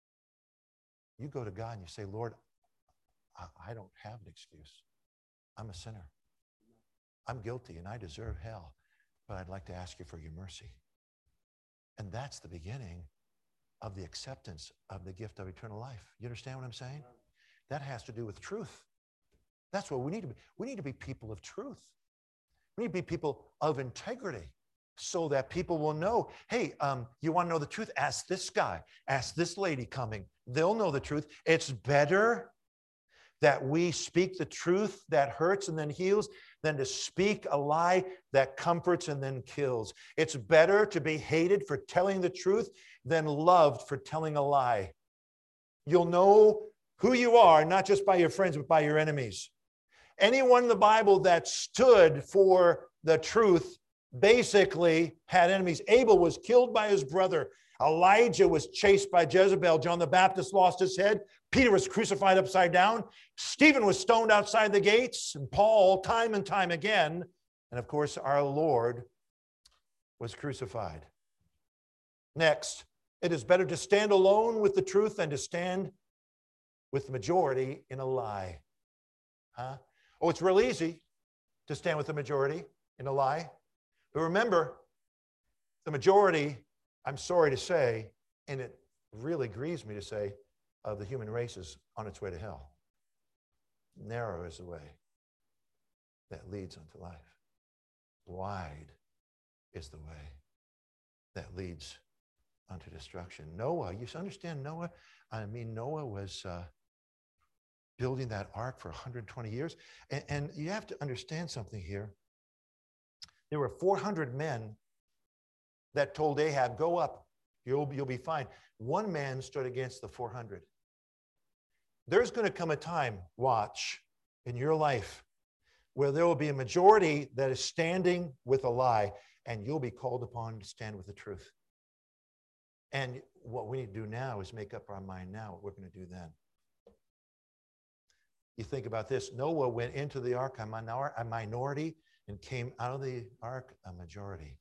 You go to God and you say, Lord, I, I don't have an excuse. I'm a sinner. I'm guilty and I deserve hell, but I'd like to ask you for your mercy. And that's the beginning of the acceptance of the gift of eternal life. You understand what I'm saying? That has to do with truth. That's what we need to be. We need to be people of truth. We need to be people of integrity so that people will know, hey, um, you want to know the truth? Ask this guy. Ask this lady coming. They'll know the truth. It's better that we speak the truth that hurts and then heals than to speak a lie that comforts and then kills. It's better to be hated for telling the truth than loved for telling a lie. You'll know who you are, not just by your friends, but by your enemies. Anyone in the Bible that stood for the truth basically had enemies. Abel was killed by his brother. Elijah was chased by Jezebel. John the Baptist lost his head. Peter was crucified upside down. Stephen was stoned outside the gates. And Paul, time and time again. And of course, our Lord was crucified. Next, it is better to stand alone with the truth than to stand with the majority in a lie. Huh? Oh, it's real easy to stand with the majority in a lie. But remember, the majority, I'm sorry to say, and it really grieves me to say, of the human race is on its way to hell. Narrow is the way that leads unto life. Wide is the way that leads unto destruction. Noah, you understand Noah? I mean, Noah was uh, building that ark for one hundred twenty years. And, and you have to understand something here. There were four hundred men that told Ahab, go up, you'll, you'll be fine. One man stood against the four hundred. There's going to come a time, watch, in your life where there will be a majority that is standing with a lie, and you'll be called upon to stand with the truth. And what we need to do now is make up our mind now what we're going to do then. You think about this. Noah went into the ark a minority and came out of the ark a majority.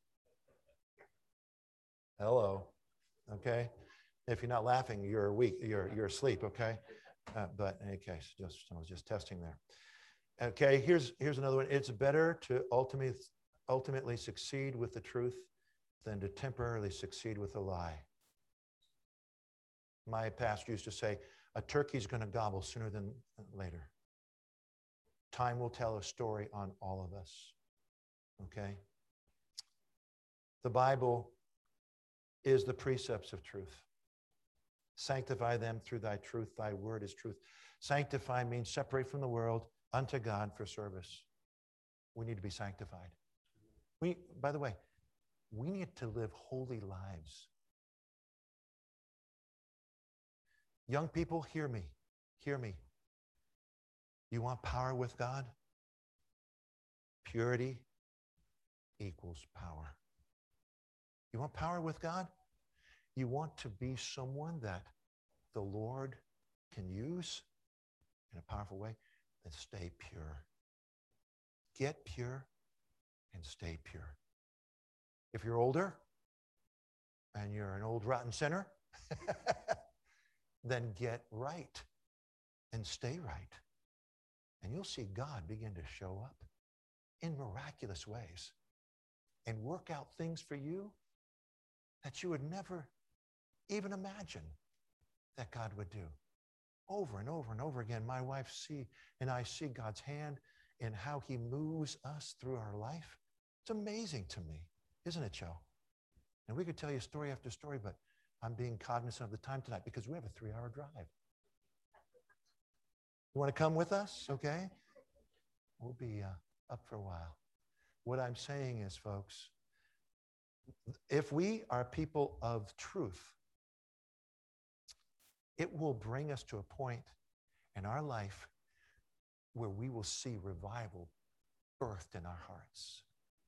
Hello. Okay? If you're not laughing, you're weak. You're, you're asleep, okay? Uh, but in any case, just, I was just testing there. Okay, here's, here's another one. It's better to ultimately, ultimately succeed with the truth than to temporarily succeed with a lie. My pastor used to say, a turkey's going to gobble sooner than later. Time will tell a story on all of us. Okay? The Bible is the precepts of truth. Sanctify them through thy truth. Thy word is truth. Sanctify means separate from the world unto God for service. We need to be sanctified. We, by the way, we need to live holy lives. Young people, hear me. Hear me. You want power with God? Purity equals power. You want power with God? You want to be someone that the Lord can use in a powerful way? Then stay pure. Get pure and stay pure. If you're older and you're an old rotten sinner, then get right and stay right. And you'll see God begin to show up in miraculous ways and work out things for you that you would never even imagine that God would do. Over and over and over again, my wife see and I see God's hand in how he moves us through our life. It's amazing to me, isn't it, Joe? And we could tell you story after story, but I'm being cognizant of the time tonight because we have a three-hour drive. You want to come with us? Okay. We'll be uh, up for a while. What I'm saying is, folks, if we are people of truth, it will bring us to a point in our life where we will see revival birthed in our hearts.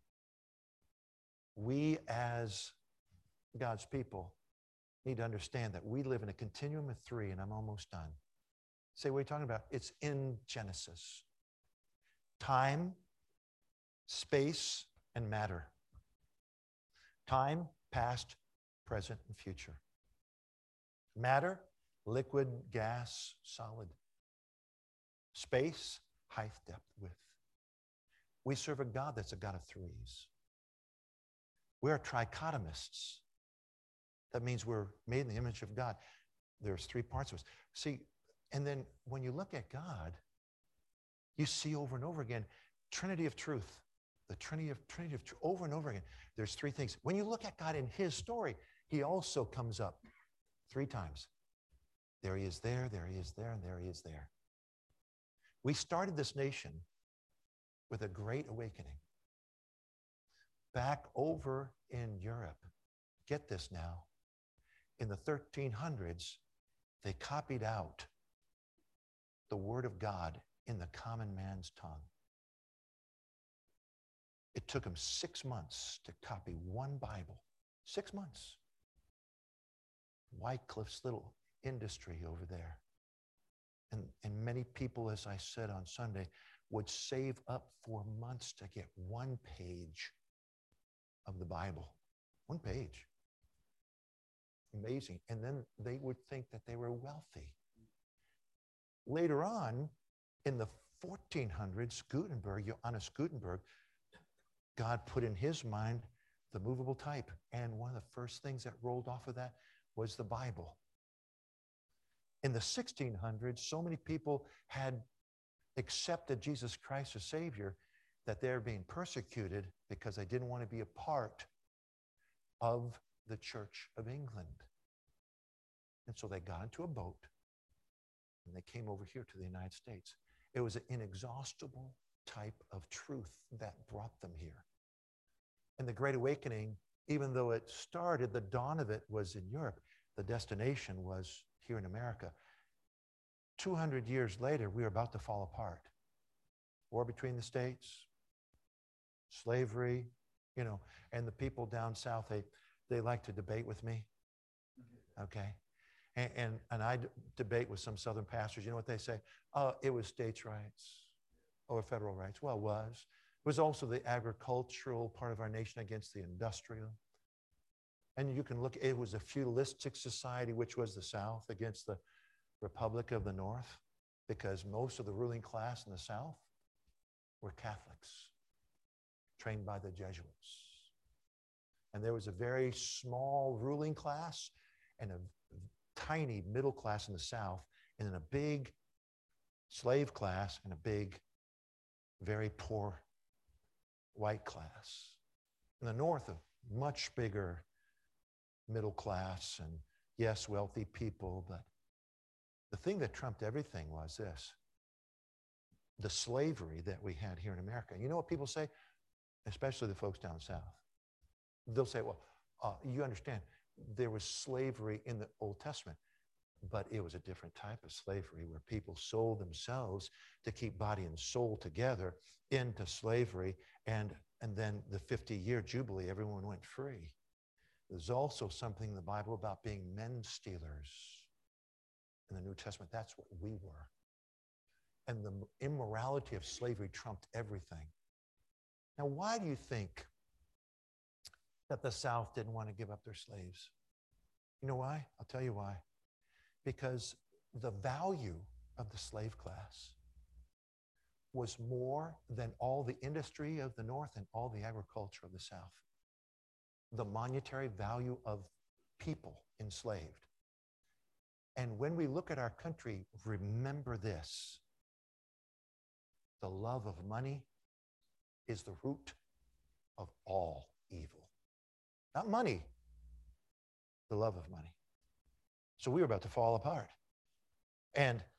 We, as God's people, need to understand that we live in a continuum of three, and I'm almost done. Say, what are you talking about? It's in Genesis. Time, space, and matter. Time, past, present, and future. Matter, liquid, gas, solid. Space, height, depth, width. We serve a God that's a God of threes. We're trichotomists. That means we're made in the image of God. There's three parts of us. See, and then when you look at God, you see over and over again, Trinity of truth, the Trinity of Trinity of truth, over and over again. There's three things. When you look at God in his story, he also comes up three times. There he is there, there he is there, and there he is there. We started this nation with a great awakening. Back over in Europe, get this now, in the thirteen hundreds, they copied out the word of God in the common man's tongue. It took them six months to copy one Bible. Six months. Wycliffe's little industry over there. And, and many people, as I said on Sunday, would save up for months to get one page of the Bible. One page. Amazing. And then they would think that they were wealthy. Later on, in the fourteen hundreds, Gutenberg, Johannes Gutenberg, God put in his mind the movable type. And one of the first things that rolled off of that was the Bible. In the sixteen hundreds, so many people had accepted Jesus Christ as Savior that they're being persecuted because they didn't want to be a part of the Church of England. And so they got into a boat and they came over here to the United States. It was an inexhaustible type of truth that brought them here. And the Great Awakening, even though it started, the dawn of it was in Europe, the destination was here in America. two hundred years later, we were about to fall apart. War between the states, slavery, you know, and the people down south, they, they like to debate with me, okay? And, and, and I d- debate with some Southern pastors. You know what they say? Oh, it was states' rights or federal rights. Well, it was. It was also the agricultural part of our nation against the industrial. And you can look, it was a feudalistic society, which was the South, against the Republic of the North, because most of the ruling class in the South were Catholics, trained by the Jesuits. And there was a very small ruling class and a tiny middle class in the South, and then a big slave class and a big, very poor white class. In the North, a much bigger middle class and, yes, wealthy people. But the thing that trumped everything was this: the slavery that we had here in America. You know what people say, especially the folks down south? They'll say, well, uh, you understand, there was slavery in the Old Testament, but it was a different type of slavery where people sold themselves to keep body and soul together into slavery. And, and then the fifty-year Jubilee, everyone went free. There's also something in the Bible about being men stealers in the New Testament. That's what we were. And the immorality of slavery trumped everything. Now, why do you think that the South didn't want to give up their slaves? You know why? I'll tell you why. Because the value of the slave class was more than all the industry of the North and all the agriculture of the South. The monetary value of people enslaved. And when we look at our country, remember this: the love of money is the root of all evil. Not money, the love of money. So we were about to fall apart. And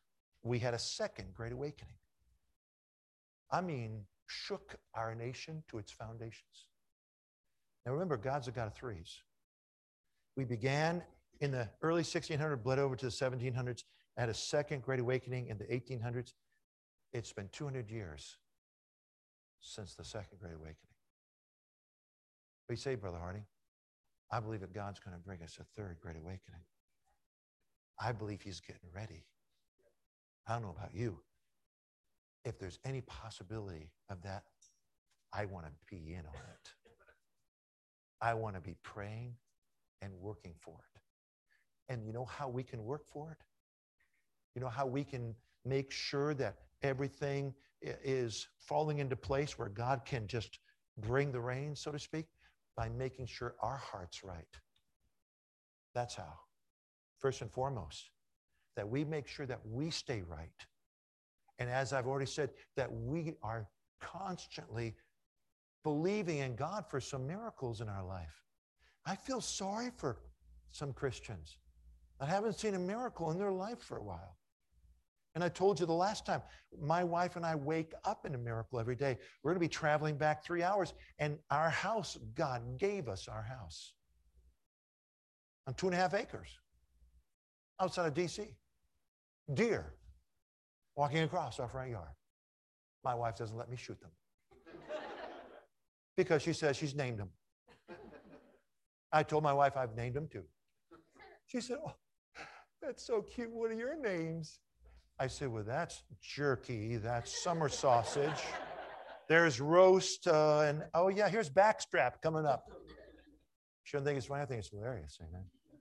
we had a second Great Awakening. I mean, shook our nation to its foundations. Now remember, God's a God of threes. We began in the early sixteen hundreds, bled over to the seventeen hundreds, had a second Great Awakening in the eighteen hundreds. It's been two hundred years since the second Great Awakening. What do you say, Brother Harding? I believe that God's going to bring us a third Great Awakening. I believe he's getting ready. I don't know about you. If there's any possibility of that, I want to be in on it. I want to be praying and working for it. And you know how we can work for it? You know how we can make sure that everything is falling into place where God can just bring the rain, so to speak? By making sure our heart's right. That's how. First and foremost, that we make sure that we stay right. And as I've already said, that we are constantly believing in God for some miracles in our life. I feel sorry for some Christians that haven't seen a miracle in their life for a while. And I told you the last time, my wife and I wake up in a miracle every day. We're going to be traveling back three hours, and our house, God gave us our house on two and a half acres outside of D C. Deer walking across our front yard. My wife doesn't let me shoot them because she says she's named them. I told my wife I've named them too. She said, oh, that's so cute. What are your names? I said, well, that's jerky. That's summer sausage. There's roast. Uh, and oh, yeah, here's backstrap coming up. She doesn't think it's funny. I think it's hilarious. Amen.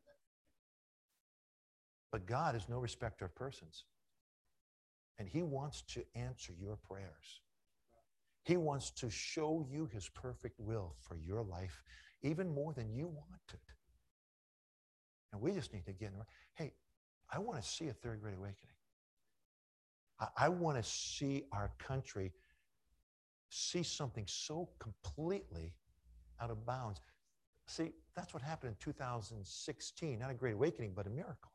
But God is no respecter of persons. And he wants to answer your prayers. He wants to show you his perfect will for your life, even more than you want it. And we just need to get in. Hey, I want to see a third Great Awakening. I, I want to see our country see something so completely out of bounds. See, that's what happened in two thousand sixteen. Not a Great Awakening, but a miracle.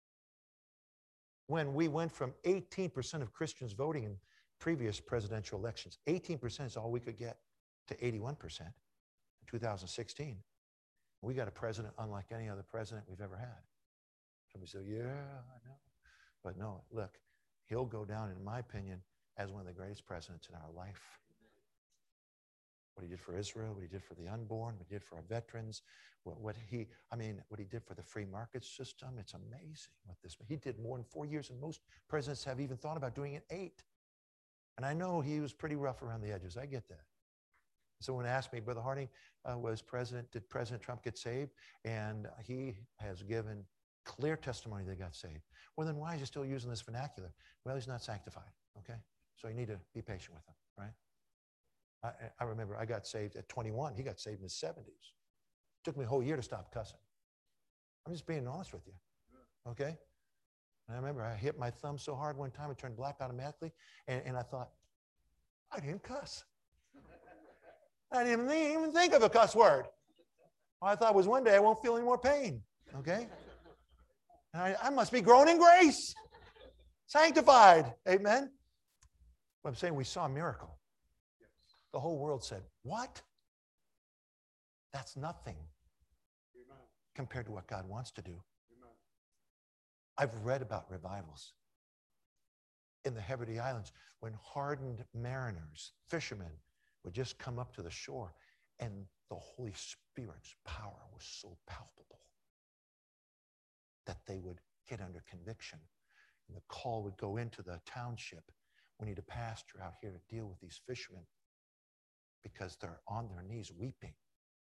When we went from eighteen percent of Christians voting in previous presidential elections, eighteen percent is all we could get, to eighty-one percent in two thousand sixteen. We got a president unlike any other president we've ever had. Somebody said, yeah, I know. But no, look, he'll go down, in my opinion, as one of the greatest presidents in our life. What he did for Israel, what he did for the unborn, what he did for our veterans, what, what he, I mean, what he did for the free market system. It's amazing what this, he did more in four years than most presidents have even thought about doing in eight. And I know he was pretty rough around the edges. I get that. Someone asked me, Brother Harding, uh, was President, did President Trump get saved? And he has given clear testimony that he got saved. Well, then why is he still using this vernacular? Well, he's not sanctified, okay? So you need to be patient with him, right? I, I remember I got saved at twenty-one. He got saved in his seventies. It took me a whole year to stop cussing. I'm just being honest with you, okay? And I remember I hit my thumb so hard one time it turned black automatically, and, and I thought, I didn't cuss. I didn't even think of a cuss word. All I thought was one day I won't feel any more pain, okay? And I, I must be grown in grace, sanctified, amen? But I'm saying we saw a miracle. The whole world said, what? That's nothing compared to what God wants to do. I've read about revivals in the Hebrides Islands when hardened mariners, fishermen, would just come up to the shore and the Holy Spirit's power was so palpable that they would get under conviction. And the call would go into the township. We need a pastor out here to deal with these fishermen because they're on their knees weeping.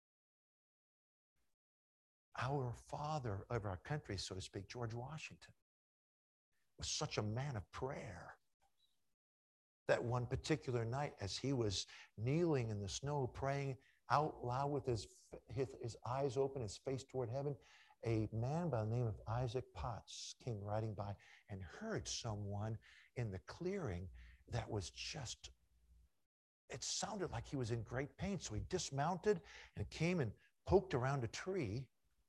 Our father of our country, so to speak, George Washington, was such a man of prayer that one particular night, as he was kneeling in the snow, praying out loud with his, his, his eyes open, his face toward heaven, a man by the name of Isaac Potts came riding by and heard someone in the clearing that was just, it sounded like he was in great pain. So he dismounted and came and poked around a tree.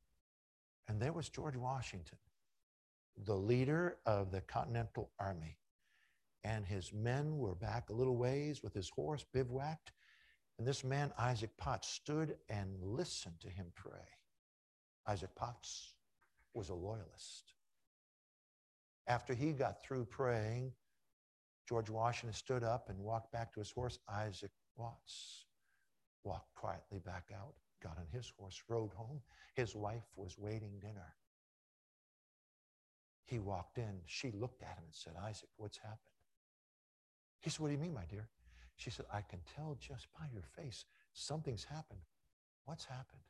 And there was George Washington, the leader of the Continental Army. and his men were back a little ways with his horse bivouacked. And this man, Isaac Potts, stood and listened to him pray. Isaac Potts was a loyalist. After he got through praying, George Washington stood up and walked back to his horse. Isaac Watts walked quietly back out, got on his horse, rode home. His wife was waiting dinner. He walked in. She looked at him and said, Isaac, what's happened? He said, what do you mean, my dear? She said, I can tell just by your face, something's happened. What's happened?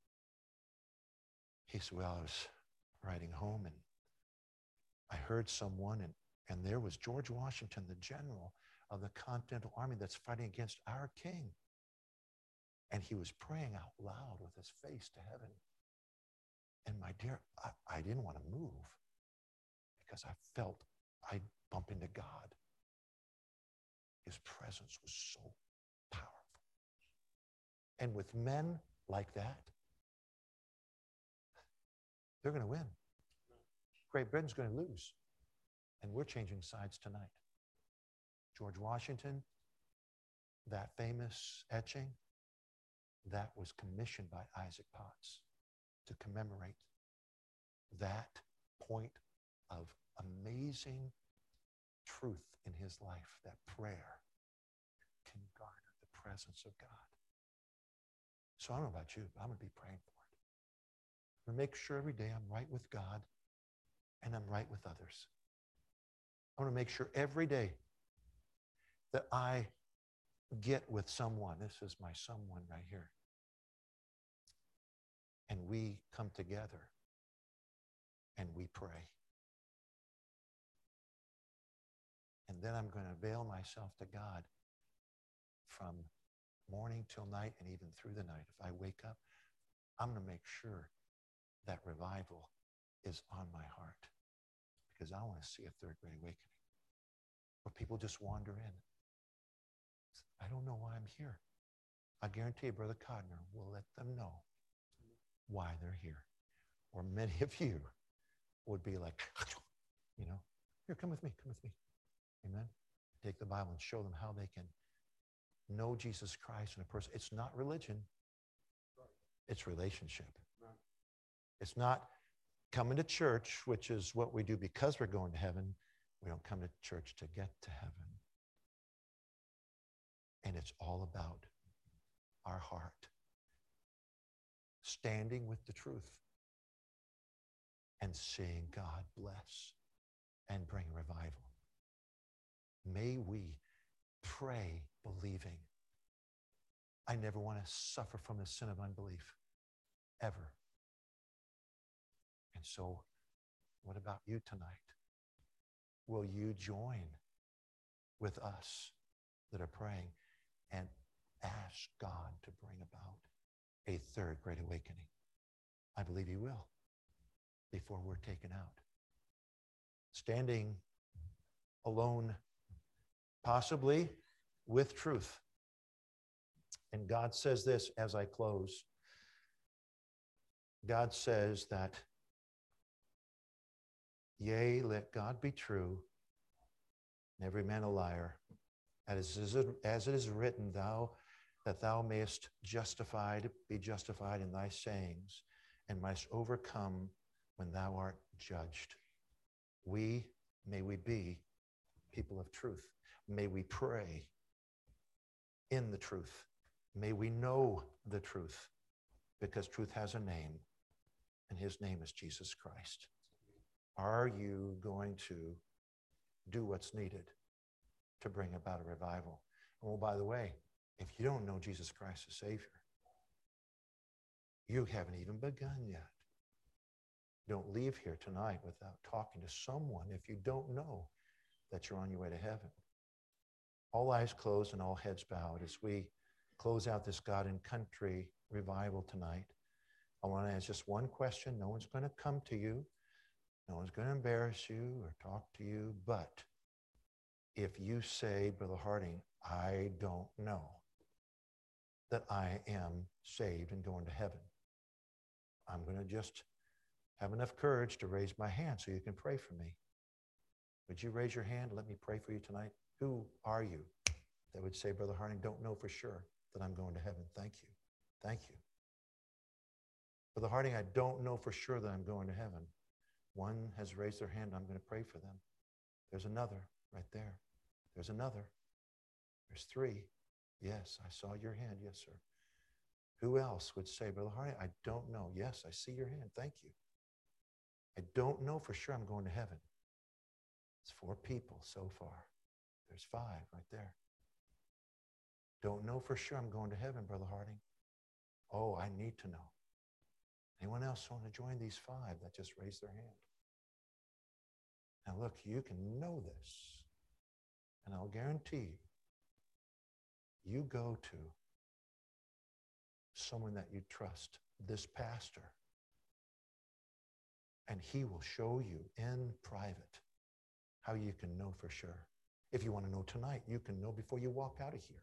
He said, well, I was riding home and I heard someone, and, and there was George Washington, the general of the Continental Army that's fighting against our king. And he was praying out loud with his face to heaven. And my dear, I, I didn't want to move because I felt I'd bump into God. His presence was so powerful. And with men like that, they're going to win. Great Britain's going to lose. And we're changing sides tonight. George Washington, that famous etching, that was commissioned by Isaac Potts to commemorate that point of amazing truth in his life, that prayer can garner the presence of God. So I don't know about you, but I'm going to be praying for it. I'm going to make sure every day I'm right with God and I'm right with others. I want to make sure every day that I get with someone. This is my someone right here. And we come together and we pray. And then I'm going to avail myself to God from morning till night and even through the night. If I wake up, I'm going to make sure that revival is on my heart because I want to see a third great awakening where people just wander in. I don't know why I'm here. I guarantee you, Brother Codner will let them know why they're here. Or many of you would be like, you know, here, come with me, come with me. Amen. Take the Bible and show them how they can know Jesus Christ in a person. It's not religion. It's relationship. It's not coming to church, which is what we do because we're going to heaven. We don't come to church to get to heaven. And it's all about our heart standing with the truth and seeing God bless and bring revival. May we pray believing. I never want to suffer from the sin of unbelief, ever. And so, what about you tonight? Will you join with us that are praying and ask God to bring about a third great awakening? I believe He will before we're taken out. Standing alone, possibly with truth. And God says this as I close. God says that, yea, let God be true, and every man a liar, as it is written, thou, that thou mayest justified, be justified in thy sayings, and mayest overcome when thou art judged. We, may we be people of truth. May we pray in the truth. May we know the truth, because truth has a name, and His name is Jesus Christ. Are you going to do what's needed to bring about a revival? Oh, by the way, if you don't know Jesus Christ as Savior, you haven't even begun yet. Don't leave here tonight without talking to someone if you don't know that you're on your way to heaven. All eyes closed and all heads bowed as we close out this God and Country revival tonight. I want to ask just one question. No one's going to come to you. No one's going to embarrass you or talk to you. But if you say, Brother Harding, I don't know that I am saved and going to heaven, I'm going to just have enough courage to raise my hand so you can pray for me. Would you raise your hand? Let me pray for you tonight. Who are you that would say, Brother Harding, don't know for sure that I'm going to heaven? Thank you. Thank you. Brother Harding, I don't know for sure that I'm going to heaven. One has raised their hand. I'm going to pray for them. There's another right there. There's another. There's three. Yes, I saw your hand. Yes, sir. Who else would say, Brother Harding, I don't know. Yes, I see your hand. Thank you. I don't know for sure I'm going to heaven. It's four people so far. There's five right there. Don't know for sure I'm going to heaven, Brother Harding. Oh, I need to know. Anyone else want to join these five that just raised their hand? Now look, you can know this, and I'll guarantee you, you go to someone that you trust, this pastor, and he will show you in private how you can know for sure. If you want to know tonight, you can know before you walk out of here.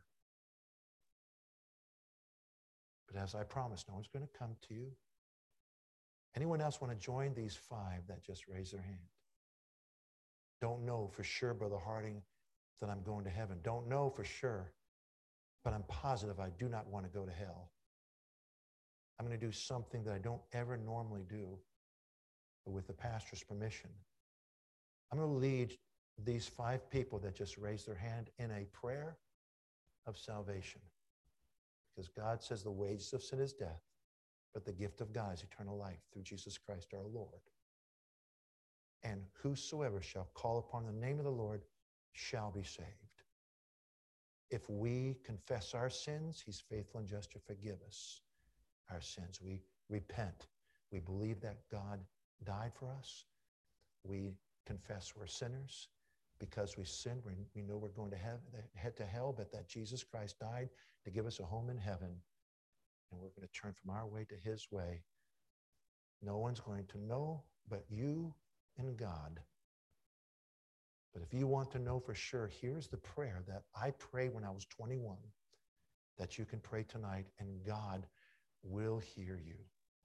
But as I promised, no one's going to come to you. Anyone else want to join these five that just raised their hand? Don't know for sure, Brother Harding, that I'm going to heaven. Don't know for sure, but I'm positive I do not want to go to hell. I'm going to do something that I don't ever normally do, but with the pastor's permission. I'm going to lead these five people that just raised their hand in a prayer of salvation. Because God says the wages of sin is death, but the gift of God is eternal life through Jesus Christ our Lord. And whosoever shall call upon the name of the Lord shall be saved. If we confess our sins, he's faithful and just to forgive us our sins. We repent. We believe that God died for us. We confess we're sinners. Because we sinned, we, we know we're going to heaven, head to hell, but that Jesus Christ died to give us a home in heaven. And we're going to turn from our way to his way. No one's going to know but you and God. But if you want to know for sure, here's the prayer that I prayed when I was twenty-one, that you can pray tonight, and God will hear you.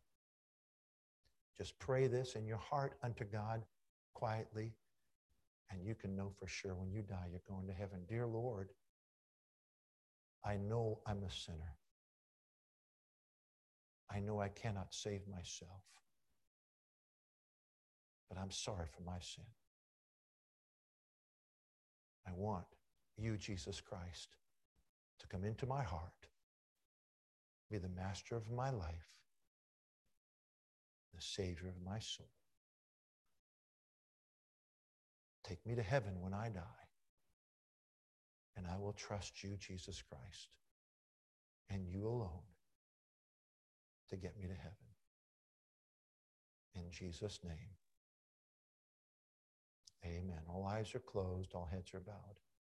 Just pray this in your heart unto God quietly, and you can know for sure when you die, you're going to heaven. Dear Lord, I know I'm a sinner. I know I cannot save myself, but I'm sorry for my sin. I want you, Jesus Christ, to come into my heart, be the master of my life, the savior of my soul. Take me to heaven when I die, and I will trust you, Jesus Christ, and you alone to get me to heaven. In Jesus' name, amen. All eyes are closed, all heads are bowed.